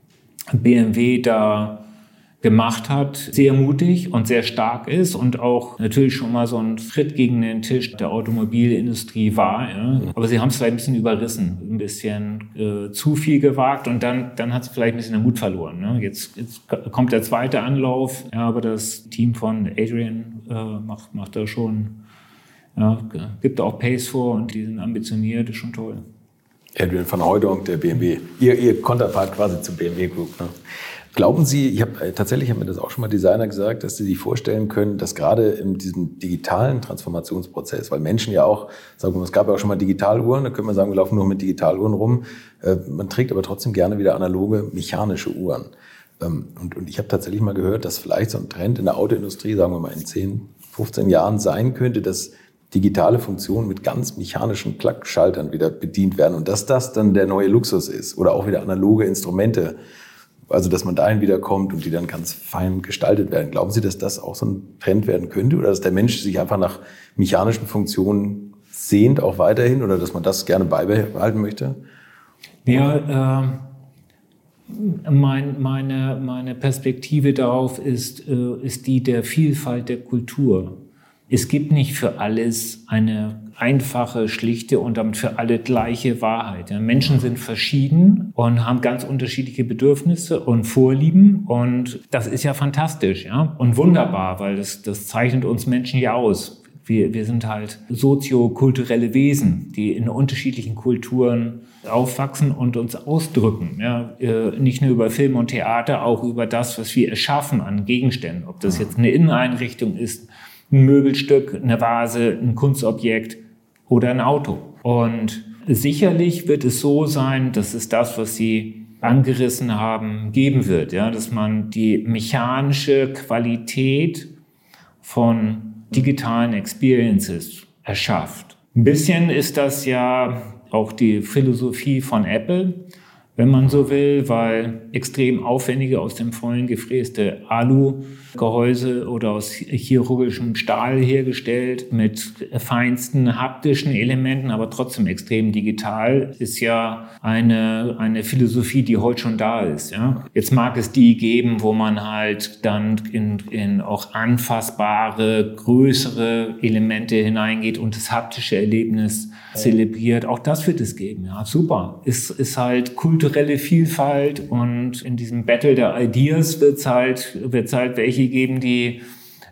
B M W da gemacht hat, sehr mutig und sehr stark ist und auch natürlich schon mal so ein Schritt gegen den Tisch der Automobilindustrie war. Ja. Aber sie haben es vielleicht ein bisschen überrissen, ein bisschen äh, zu viel gewagt und dann, dann hat es vielleicht ein bisschen den Mut verloren. Ne. Jetzt, jetzt kommt der zweite Anlauf, ja, aber das Team von Adrian äh, macht, macht da schon, ja, gibt auch Pace vor und die sind ambitioniert, ist schon toll. Adrian van Hooydonk, der B M W, ihr, ihr Konterpart quasi zum B M W Group. Ne? Glauben Sie, ich habe tatsächlich haben mir das auch schon mal Designer gesagt, dass Sie sich vorstellen können, dass gerade in diesem digitalen Transformationsprozess, weil Menschen ja auch, sagen wir mal, es gab ja auch schon mal Digitaluhren, da können wir sagen, wir laufen nur mit Digitaluhren rum, äh, man trägt aber trotzdem gerne wieder analoge, mechanische Uhren. Ähm, und, und ich habe tatsächlich mal gehört, dass vielleicht so ein Trend in der Autoindustrie, sagen wir mal in zehn, fünfzehn Jahren sein könnte, dass digitale Funktionen mit ganz mechanischen Klackschaltern wieder bedient werden und dass das dann der neue Luxus ist oder auch wieder analoge Instrumente. Also, dass man dahin wieder kommt und die dann ganz fein gestaltet werden. Glauben Sie, dass das auch so ein Trend werden könnte? Oder dass der Mensch sich einfach nach mechanischen Funktionen sehnt, auch weiterhin? Oder dass man das gerne beibehalten möchte? Ja, äh, mein, meine, meine Perspektive darauf ist, äh, ist die der Vielfalt der Kultur. Es gibt nicht für alles eine einfache, schlichte und damit für alle gleiche Wahrheit. Ja, Menschen sind verschieden und haben ganz unterschiedliche Bedürfnisse und Vorlieben und das ist ja fantastisch, ja, und wunderbar, weil das, das zeichnet uns Menschen ja aus. Wir, wir sind halt soziokulturelle Wesen, die in unterschiedlichen Kulturen aufwachsen und uns ausdrücken. Ja, nicht nur über Film und Theater, auch über das, was wir erschaffen an Gegenständen. Ob das jetzt eine Inneneinrichtung ist, ein Möbelstück, eine Vase, ein Kunstobjekt oder ein Auto. Und sicherlich wird es so sein, dass es das, was Sie angerissen haben, geben wird. Ja? Dass man die mechanische Qualität von digitalen Experiences erschafft. Ein bisschen ist das ja auch die Philosophie von Apple, wenn man so will, weil extrem aufwendige, aus dem Vollen gefräste Alu-Gehäuse oder aus chirurgischem Stahl hergestellt mit feinsten haptischen Elementen, aber trotzdem extrem digital, ist ja eine, eine Philosophie, die heute schon da ist. Ja? Jetzt mag es die geben, wo man halt dann in, in auch anfassbare, größere Elemente hineingeht und das haptische Erlebnis zelebriert. Auch das wird es geben. Ja, super. Ist, ist halt kulturelle Vielfalt und in diesem Battle der Ideas wird es halt, wird's halt welche geben, die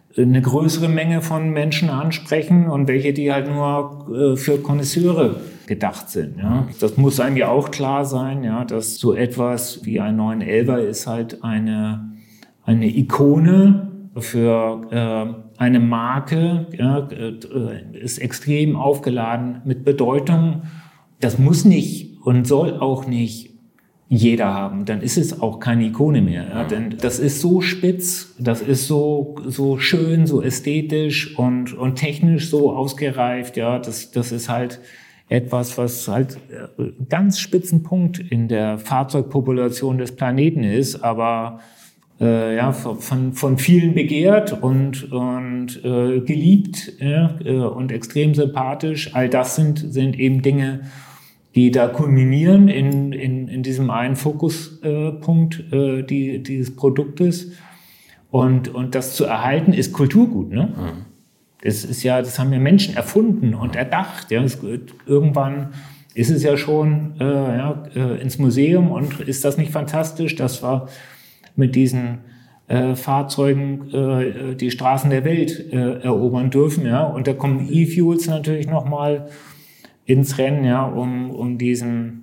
eine größere Menge von Menschen ansprechen und welche, die halt nur äh, für Connoisseure gedacht sind. Ja. Das muss einem ja auch klar sein, ja, dass so etwas wie ein neun elfer ist halt eine, eine Ikone für äh, eine Marke, ja, äh, ist extrem aufgeladen mit Bedeutung. Das muss nicht und soll auch nicht jeder haben, dann ist es auch keine Ikone mehr. Ja? Denn das ist so spitz, das ist so, so schön, so ästhetisch und, und technisch so ausgereift. Ja? Das, das ist halt etwas, was halt ganz spitzen Punkt in der Fahrzeugpopulation des Planeten ist, aber äh, ja, von, von vielen begehrt und, und äh, geliebt, ja? Und extrem sympathisch. All das sind, sind eben Dinge, die da kulminieren in, in, in diesem einen Fokuspunkt äh, die, dieses Produktes. Und, und das zu erhalten ist Kulturgut. Ne? Mhm. Das ist ja, das haben ja Menschen erfunden und erdacht. Ja? Es, irgendwann ist es ja schon äh, ja, äh, ins Museum. Und ist das nicht fantastisch, dass wir mit diesen äh, Fahrzeugen äh, die Straßen der Welt äh, erobern dürfen? Ja? Und da kommen E-Fuels natürlich nochmal ins Rennen, ja, um, um diesen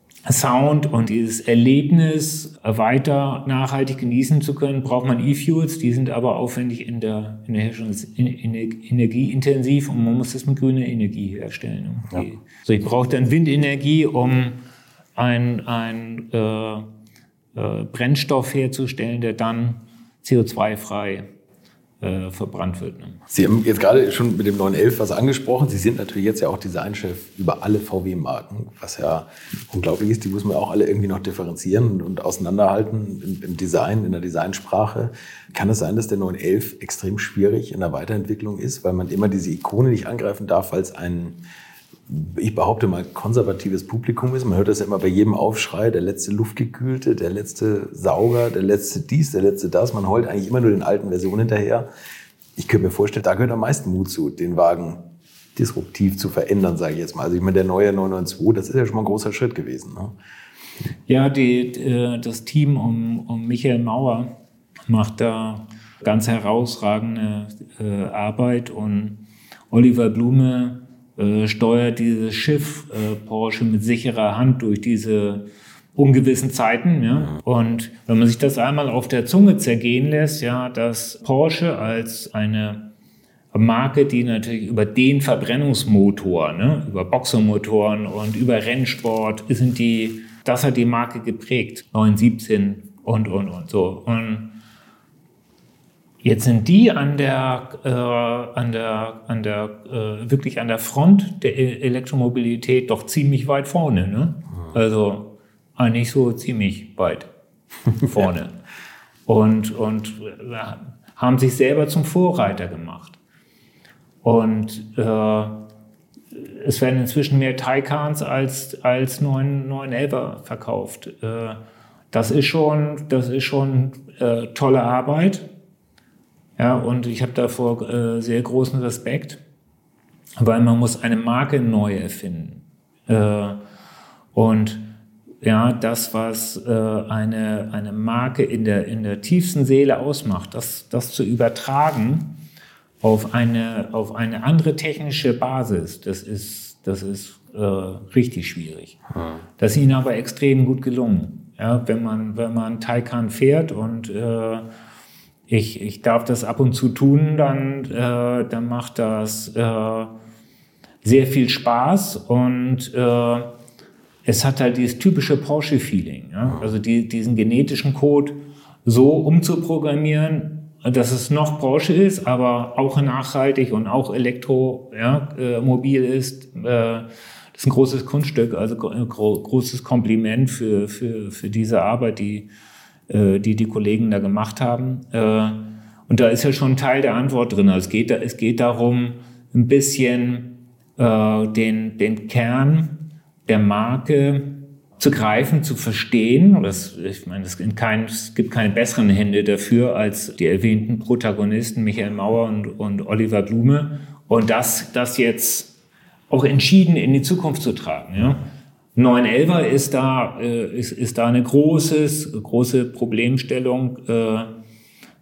Sound und dieses Erlebnis weiter nachhaltig genießen zu können, braucht man E-Fuels. Die sind aber aufwendig in der, in der Herstellung, energieintensiv und man muss das mit grüner Energie herstellen. Ja. So, ich brauche dann Windenergie, um einen ein, äh, äh, Brennstoff herzustellen, der dann C O zwei frei Äh, verbrannt wird. Ne? Sie haben jetzt gerade schon mit dem neun elf was angesprochen. Sie sind natürlich jetzt ja auch Designchef über alle V W-Marken, was ja unglaublich ist. Die muss man auch alle irgendwie noch differenzieren und, und auseinanderhalten im, im Design, in der Designsprache. Kann es sein, dass der neun elf extrem schwierig in der Weiterentwicklung ist, weil man immer diese Ikone nicht angreifen darf, weil es ein, ich behaupte mal, konservatives Publikum ist. Man hört das ja immer bei jedem Aufschrei, der letzte Luftgekühlte, der letzte Sauger, der letzte dies, der letzte das. Man heult eigentlich immer nur den alten Versionen hinterher. Ich könnte mir vorstellen, da gehört am meisten Mut zu, den Wagen disruptiv zu verändern, sage ich jetzt mal. Also ich meine, der neue neun neun zwei, das ist ja schon mal ein großer Schritt gewesen. Ne? Ja, die, das Team um, um Michael Mauer macht da ganz herausragende äh, Arbeit und Oliver Blume äh, steuert dieses Schiff äh, Porsche mit sicherer Hand durch diese ungewissen Zeiten. Ja? Und wenn man sich das einmal auf der Zunge zergehen lässt, ja, dass Porsche als eine Marke, die natürlich über den Verbrennungsmotor, ne, über Boxermotoren und über Rennsport sind die, das hat die Marke geprägt, neun siebzehn und, und, und so. Und jetzt sind die an der, äh, an der, an der, äh, wirklich an der Front der Elektromobilität doch ziemlich weit vorne, ne? Also eigentlich so ziemlich weit vorne. und, und äh, haben sich selber zum Vorreiter gemacht. Und äh, es werden inzwischen mehr Taycans als, als neun elfer verkauft. Äh, das ist schon, das ist schon äh, tolle Arbeit. Ja, und ich habe davor äh, sehr großen Respekt, weil man muss eine Marke neu erfinden. Äh, und ja, das, was äh, eine, eine Marke in der, in der tiefsten Seele ausmacht, das, das zu übertragen auf eine, auf eine andere technische Basis, das ist, das ist äh, richtig schwierig. Hm. Das ist ihnen aber extrem gut gelungen. Ja, wenn man, wenn man Taycan fährt und äh, Ich, ich darf das ab und zu tun, dann, äh, dann macht das äh, sehr viel Spaß und äh, es hat halt dieses typische Porsche-Feeling. Ja? Also die, diesen genetischen Code so umzuprogrammieren, dass es noch Porsche ist, aber auch nachhaltig und auch elektromobil ja, äh, mobil ist. Äh, das ist ein großes Kunststück, also ein gro- großes Kompliment für, für, für diese Arbeit, die die die Kollegen da gemacht haben. Und da ist ja schon ein Teil der Antwort drin. Es geht, es geht darum, ein bisschen den, den Kern der Marke zu greifen, zu verstehen. Das, ich meine, es gibt, kein, es gibt keine besseren Hände dafür als die erwähnten Protagonisten Michael Mauer und, und Oliver Blume. Und das, das jetzt auch entschieden in die Zukunft zu tragen. Ja? neun elfer ist da, äh, ist, ist da eine großes, große Problemstellung, äh,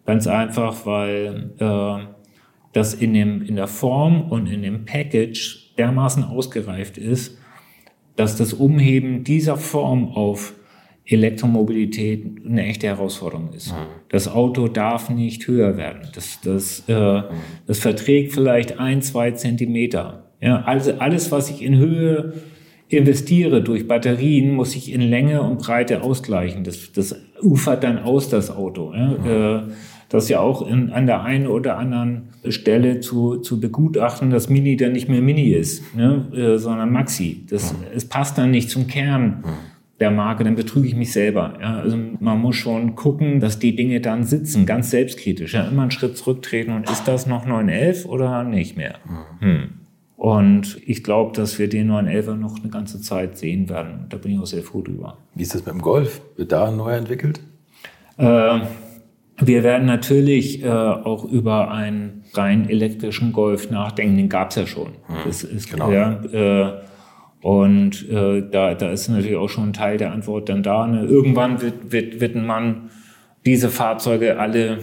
Ganz einfach, weil äh, das in, dem, in der Form und in dem Package dermaßen ausgereift ist, dass das Umheben dieser Form auf Elektromobilität eine echte Herausforderung ist. Mhm. Das Auto darf nicht höher werden. Das, das, äh, mhm. das verträgt vielleicht ein, zwei Zentimeter. Ja, also alles, was ich in Höhe investiere durch Batterien, muss ich in Länge und Breite ausgleichen. Das, das ufert dann aus, das Auto. Ja? Mhm. Äh, das ist ja auch in, an der einen oder anderen Stelle zu, zu begutachten, dass Mini dann nicht mehr Mini ist, ne? äh, sondern Maxi. Das, mhm. Es passt dann nicht zum Kern mhm. der Marke, dann betrüge ich mich selber. Ja? Also man muss schon gucken, dass die Dinge dann sitzen, ganz selbstkritisch. Ja? Immer einen Schritt zurücktreten und ist das noch neun elf oder nicht mehr? Mhm. Hm. Und ich glaube, dass wir den neun elfer noch eine ganze Zeit sehen werden. Da bin ich auch sehr froh drüber. Wie ist das mit dem Golf? Wird da neu entwickelt? Äh, wir werden natürlich äh, auch über einen rein elektrischen Golf nachdenken. Den gab es ja schon. Hm, das ist genau. Ja, äh, und äh, da, da ist natürlich auch schon ein Teil der Antwort dann da. Ne? Irgendwann wird, wird, wird man diese Fahrzeuge alle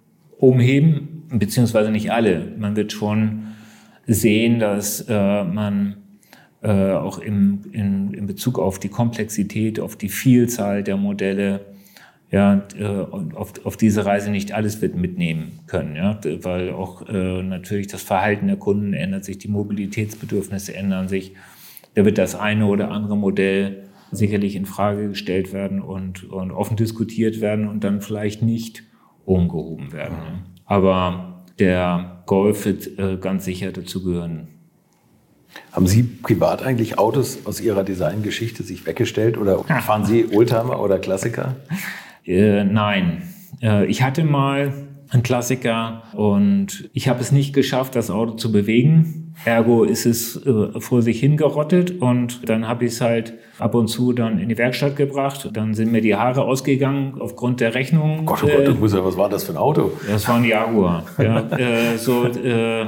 umheben, beziehungsweise nicht alle. Man wird schon sehen, dass äh, man äh, auch im, in, in Bezug auf die Komplexität, auf die Vielzahl der Modelle, ja, äh, auf, auf diese Reise nicht alles wird mitnehmen können, ja, weil auch äh, natürlich das Verhalten der Kunden ändert sich, die Mobilitätsbedürfnisse ändern sich. Da wird das eine oder andere Modell sicherlich in Frage gestellt werden und, und offen diskutiert werden und dann vielleicht nicht umgehoben werden. Mhm. Aber der Golf wird äh, ganz sicher dazu gehören. Haben Sie privat eigentlich Autos aus Ihrer Designgeschichte sich weggestellt oder fahren Sie Oldtimer oder Klassiker? Äh, nein. Äh, ich hatte mal einen Klassiker und ich habe es nicht geschafft, das Auto zu bewegen. Ergo ist es äh, vor sich hingerottet und dann habe ich es halt ab und zu dann in die Werkstatt gebracht. Dann sind mir die Haare ausgegangen aufgrund der Rechnung. Oh Gott, oh Gott, äh, was war das für ein Auto? Das war ein Jaguar. ja, äh, so, äh,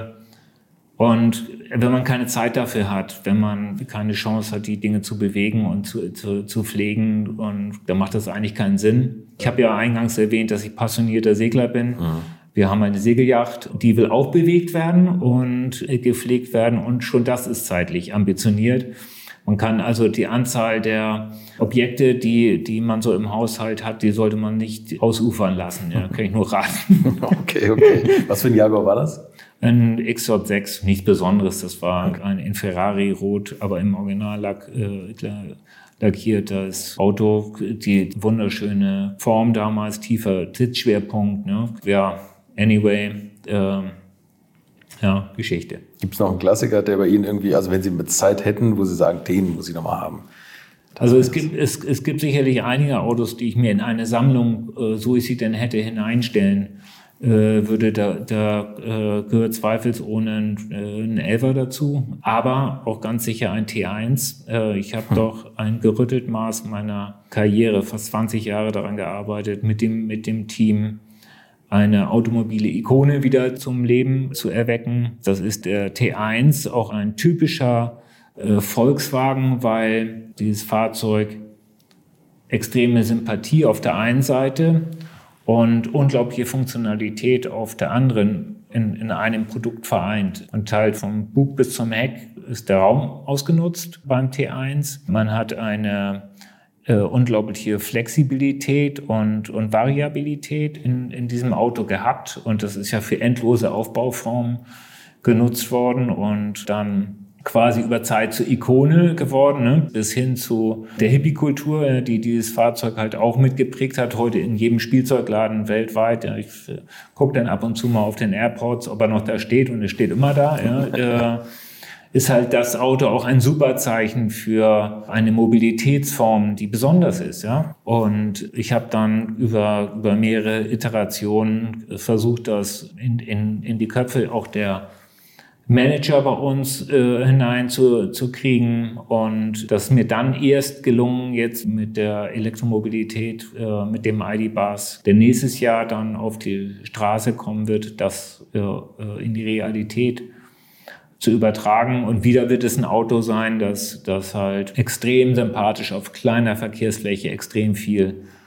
und wenn man keine Zeit dafür hat, wenn man keine Chance hat, die Dinge zu bewegen und zu, zu, zu pflegen, und dann macht das eigentlich keinen Sinn. Ich habe ja eingangs erwähnt, dass ich passionierter Segler bin. Mhm. Wir haben eine Segelyacht, die will auch bewegt werden und gepflegt werden und schon das ist zeitlich ambitioniert. Man kann also die Anzahl der Objekte, die, die man so im Haushalt hat, die sollte man nicht ausufern lassen. Ja, kann ich nur raten. Okay, okay. Was für ein Jaguar war das? Ein X J sechs, nichts Besonderes. Das war okay. ein in Ferrari-Rot, aber im Originallack äh, lackiertes Auto. Die wunderschöne Form damals, tiefer Sitzschwerpunkt. Ne? Ja, anyway, äh, ja, Geschichte. Gibt es noch einen Klassiker, der bei Ihnen irgendwie, also wenn Sie mit Zeit hätten, wo Sie sagen, den muss ich noch mal haben? Das also es gibt, es, es gibt sicherlich einige Autos, die ich mir in eine Sammlung, äh, so ich sie denn hätte, hineinstellen äh, würde. Da, da äh, gehört zweifelsohne ein, äh, ein Elfer dazu, aber auch ganz sicher ein T eins. Äh, ich habe hm. doch ein gerüttelt Maß meiner Karriere, fast zwanzig Jahre daran gearbeitet, mit dem, mit dem Team eine automobile Ikone wieder zum Leben zu erwecken. Das ist der T eins, auch ein typischer äh, Volkswagen, weil dieses Fahrzeug extreme Sympathie auf der einen Seite und unglaubliche Funktionalität auf der anderen in, in einem Produkt vereint. Und halt vom Bug bis zum Heck ist der Raum ausgenutzt beim T eins. Man hat eine Äh, unglaubliche Flexibilität und, und Variabilität in, in diesem Auto gehabt. Und das ist ja für endlose Aufbauformen genutzt worden und dann quasi über Zeit zur Ikone geworden, ne? Bis hin zu der Hippie-Kultur, die dieses Fahrzeug halt auch mitgeprägt hat, heute in jedem Spielzeugladen weltweit. Ja, ich äh, gucke dann ab und zu mal auf den AirPods, ob er noch da steht, und er steht immer da. Ja. äh, ist halt das Auto auch ein super Zeichen für eine Mobilitätsform, die besonders ist, ja. Und ich habe dann über, über mehrere Iterationen versucht, das in, in, in die Köpfe auch der Manager bei uns äh, hinein zu, zu kriegen. Und das ist mir dann erst gelungen, jetzt mit der Elektromobilität, äh, mit dem I D-Bus, der nächstes Jahr dann auf die Straße kommen wird, das äh, in die Realität zu übertragen. Und wieder wird es ein Auto sein, das, das halt extrem sympathisch auf kleiner Verkehrsfläche extrem viel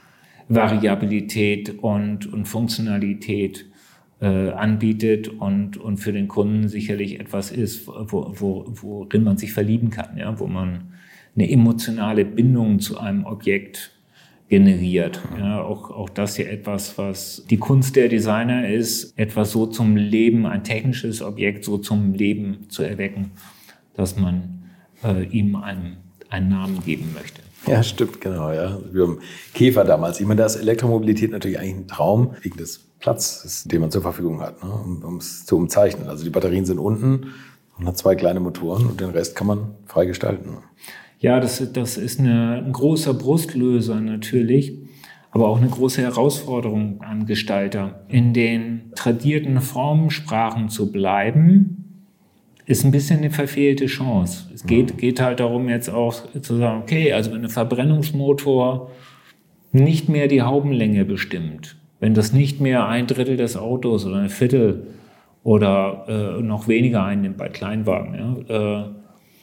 Variabilität und, und Funktionalität äh, anbietet und, und für den Kunden sicherlich etwas ist, wo, wo, worin man sich verlieben kann, ja? Wo man eine emotionale Bindung zu einem Objekt generiert. Ja, auch, auch das hier etwas, was die Kunst der Designer ist, etwas so zum Leben, ein technisches Objekt so zum Leben zu erwecken, dass man äh, ihm einen, einen Namen geben möchte. Ja, stimmt, genau. Ja. Wie beim Käfer damals. Ich meine, da ist Elektromobilität natürlich eigentlich ein Traum wegen des Platzes, den man zur Verfügung hat, ne, um, um es zu umzeichnen. Also die Batterien sind unten, man hat zwei kleine Motoren und den Rest kann man frei gestalten. Ja, das, das ist eine, ein großer Brustlöser natürlich, aber auch eine große Herausforderung an Gestalter. In den tradierten Formensprachen zu bleiben, ist ein bisschen eine verfehlte Chance. Es geht, geht halt darum, jetzt auch zu sagen, okay, also wenn ein Verbrennungsmotor nicht mehr die Haubenlänge bestimmt, wenn das nicht mehr ein Drittel des Autos oder ein Viertel oder äh, noch weniger einnimmt bei Kleinwagen, ja, äh,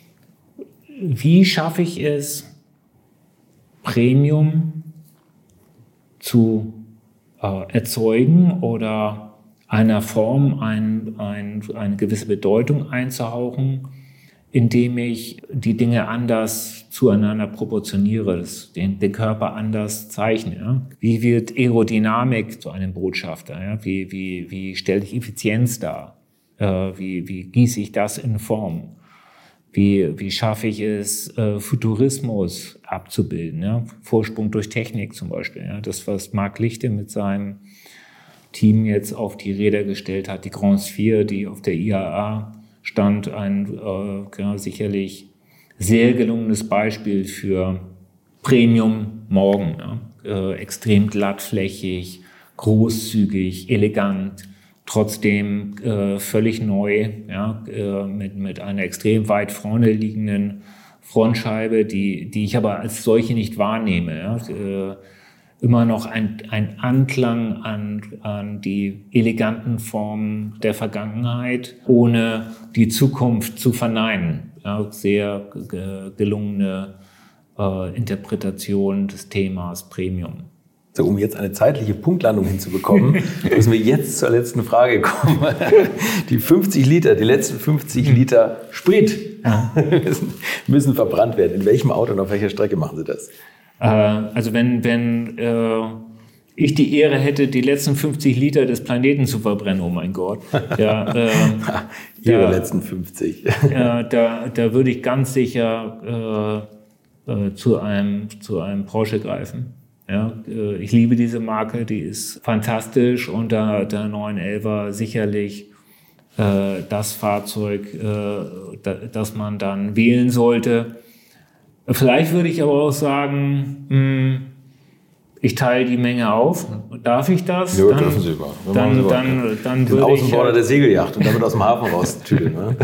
wie schaffe ich es, Premium zu äh, erzeugen oder einer Form ein, ein, eine gewisse Bedeutung einzuhauchen, indem ich die Dinge anders zueinander proportioniere, das, den, den Körper anders zeichne. Ja? Wie wird Aerodynamik zu einem Botschafter? Ja? Wie, wie, wie stelle ich Effizienz dar? Äh, wie, wie gieße ich das in Form? Wie, wie schaffe ich es, äh, Futurismus abzubilden? Ja? Vorsprung durch Technik zum Beispiel. Ja? Das, was Marc Lichte mit seinem Team jetzt auf die Räder gestellt hat, die Grand Sphere, die auf der I A A stand, ein äh, ja, sicherlich sehr gelungenes Beispiel für Premium morgen. Ja? Äh, extrem glattflächig, großzügig, elegant, trotzdem äh, völlig neu, ja? äh, mit, mit einer extrem weit vorne liegenden Frontscheibe, die, die ich aber als solche nicht wahrnehme. Ja? Äh, immer noch ein, ein Anklang an, an die eleganten Formen der Vergangenheit, ohne die Zukunft zu verneinen. Ja, sehr ge- gelungene äh, Interpretation des Themas Premium. So, um jetzt eine zeitliche Punktlandung hinzubekommen, müssen wir jetzt zur letzten Frage kommen. Die fünfzig Liter, die letzten fünfzig Liter Sprit ja. müssen, müssen verbrannt werden. In welchem Auto und auf welcher Strecke machen Sie das? Also wenn, wenn äh, ich die Ehre hätte, die letzten fünfzig Liter des Planeten zu verbrennen, oh mein Gott. Ja, äh, Ihre da, letzten fünfzig. Ja, da, da würde ich ganz sicher äh, äh, zu, einem, zu einem Porsche greifen. Ja, äh, ich liebe diese Marke, die ist fantastisch und da, der neun elfer sicherlich äh, das Fahrzeug, äh, da, das man dann wählen sollte. Vielleicht würde ich aber auch sagen, mh, ich teile die Menge auf. Darf ich das? Ja, dann, dürfen Sie mal. Dann, Sie mal. dann, dann Den würde Außenborder ich, der Segelyacht und damit aus dem Hafen raus tüdeln. Ne?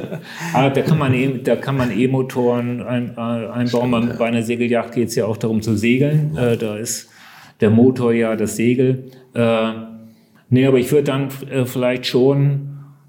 ah, da kann man e, da kann man E-Motoren ein, äh, einbauen. Stimmt, Bei, ja. bei einer Segeljagd geht es ja auch darum zu segeln. Ja. Äh, da ist der Motor ja das Segel. Äh, nee, aber ich würde dann äh, vielleicht schon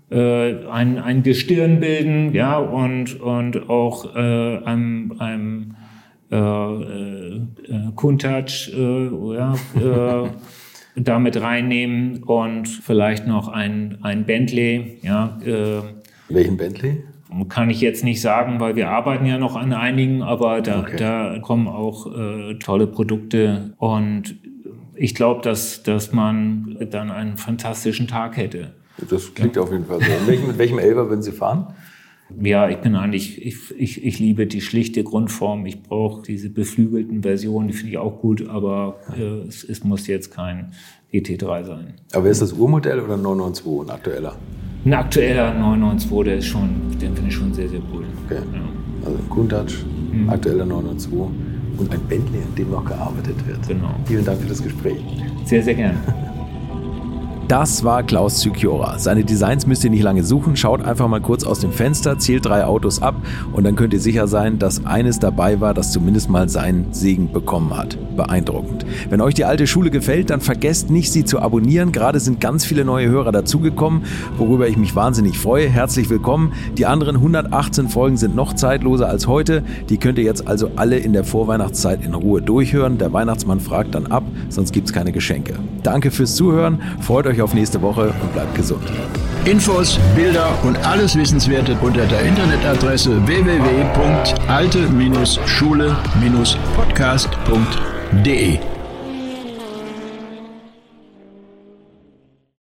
Ein, ein Gestirn bilden, ja, und, und auch äh, einem, einem äh, äh, Countach äh, ja, äh, damit reinnehmen und vielleicht noch ein, ein Bentley. Ja, äh, Welchen Bentley? Kann ich jetzt nicht sagen, weil wir arbeiten ja noch an einigen, aber da, Okay. da kommen auch äh, tolle Produkte und ich glaube, dass, dass man dann einen fantastischen Tag hätte. Das klingt ja. auf jeden Fall so. In welchem, mit welchem Elfer würden Sie fahren? Ja, ich bin eigentlich, ich, ich, ich liebe die schlichte Grundform. Ich brauche diese beflügelten Versionen, die finde ich auch gut, aber äh, es, es muss jetzt kein G T drei sein. Aber ist das Urmodell oder ein neun neun zwei, ein aktueller? Ein aktueller neun neun zwei, der ist schon, den finde ich schon sehr, sehr cool. Okay. Ja. Also ein Countach, Mhm. aktueller neun neun zwei und ein Bentley, an dem noch gearbeitet wird. Genau. Vielen Dank für das Gespräch. Sehr, sehr gern. Das war Klaus Zyciora. Seine Designs müsst ihr nicht lange suchen. Schaut einfach mal kurz aus dem Fenster, zählt drei Autos ab und dann könnt ihr sicher sein, dass eines dabei war, das zumindest mal seinen Segen bekommen hat. Beeindruckend. Wenn euch die alte Schule gefällt, dann vergesst nicht, sie zu abonnieren. Gerade sind ganz viele neue Hörer dazugekommen, worüber ich mich wahnsinnig freue. Herzlich willkommen. Die anderen hundertachtzehn Folgen sind noch zeitloser als heute. Die könnt ihr jetzt also alle in der Vorweihnachtszeit in Ruhe durchhören. Der Weihnachtsmann fragt dann ab, sonst gibt's keine Geschenke. Danke fürs Zuhören. Freut euch auf nächste Woche und bleibt gesund. Infos, Bilder und alles Wissenswerte unter der Internetadresse w w w punkt alte Schule Podcast punkt de.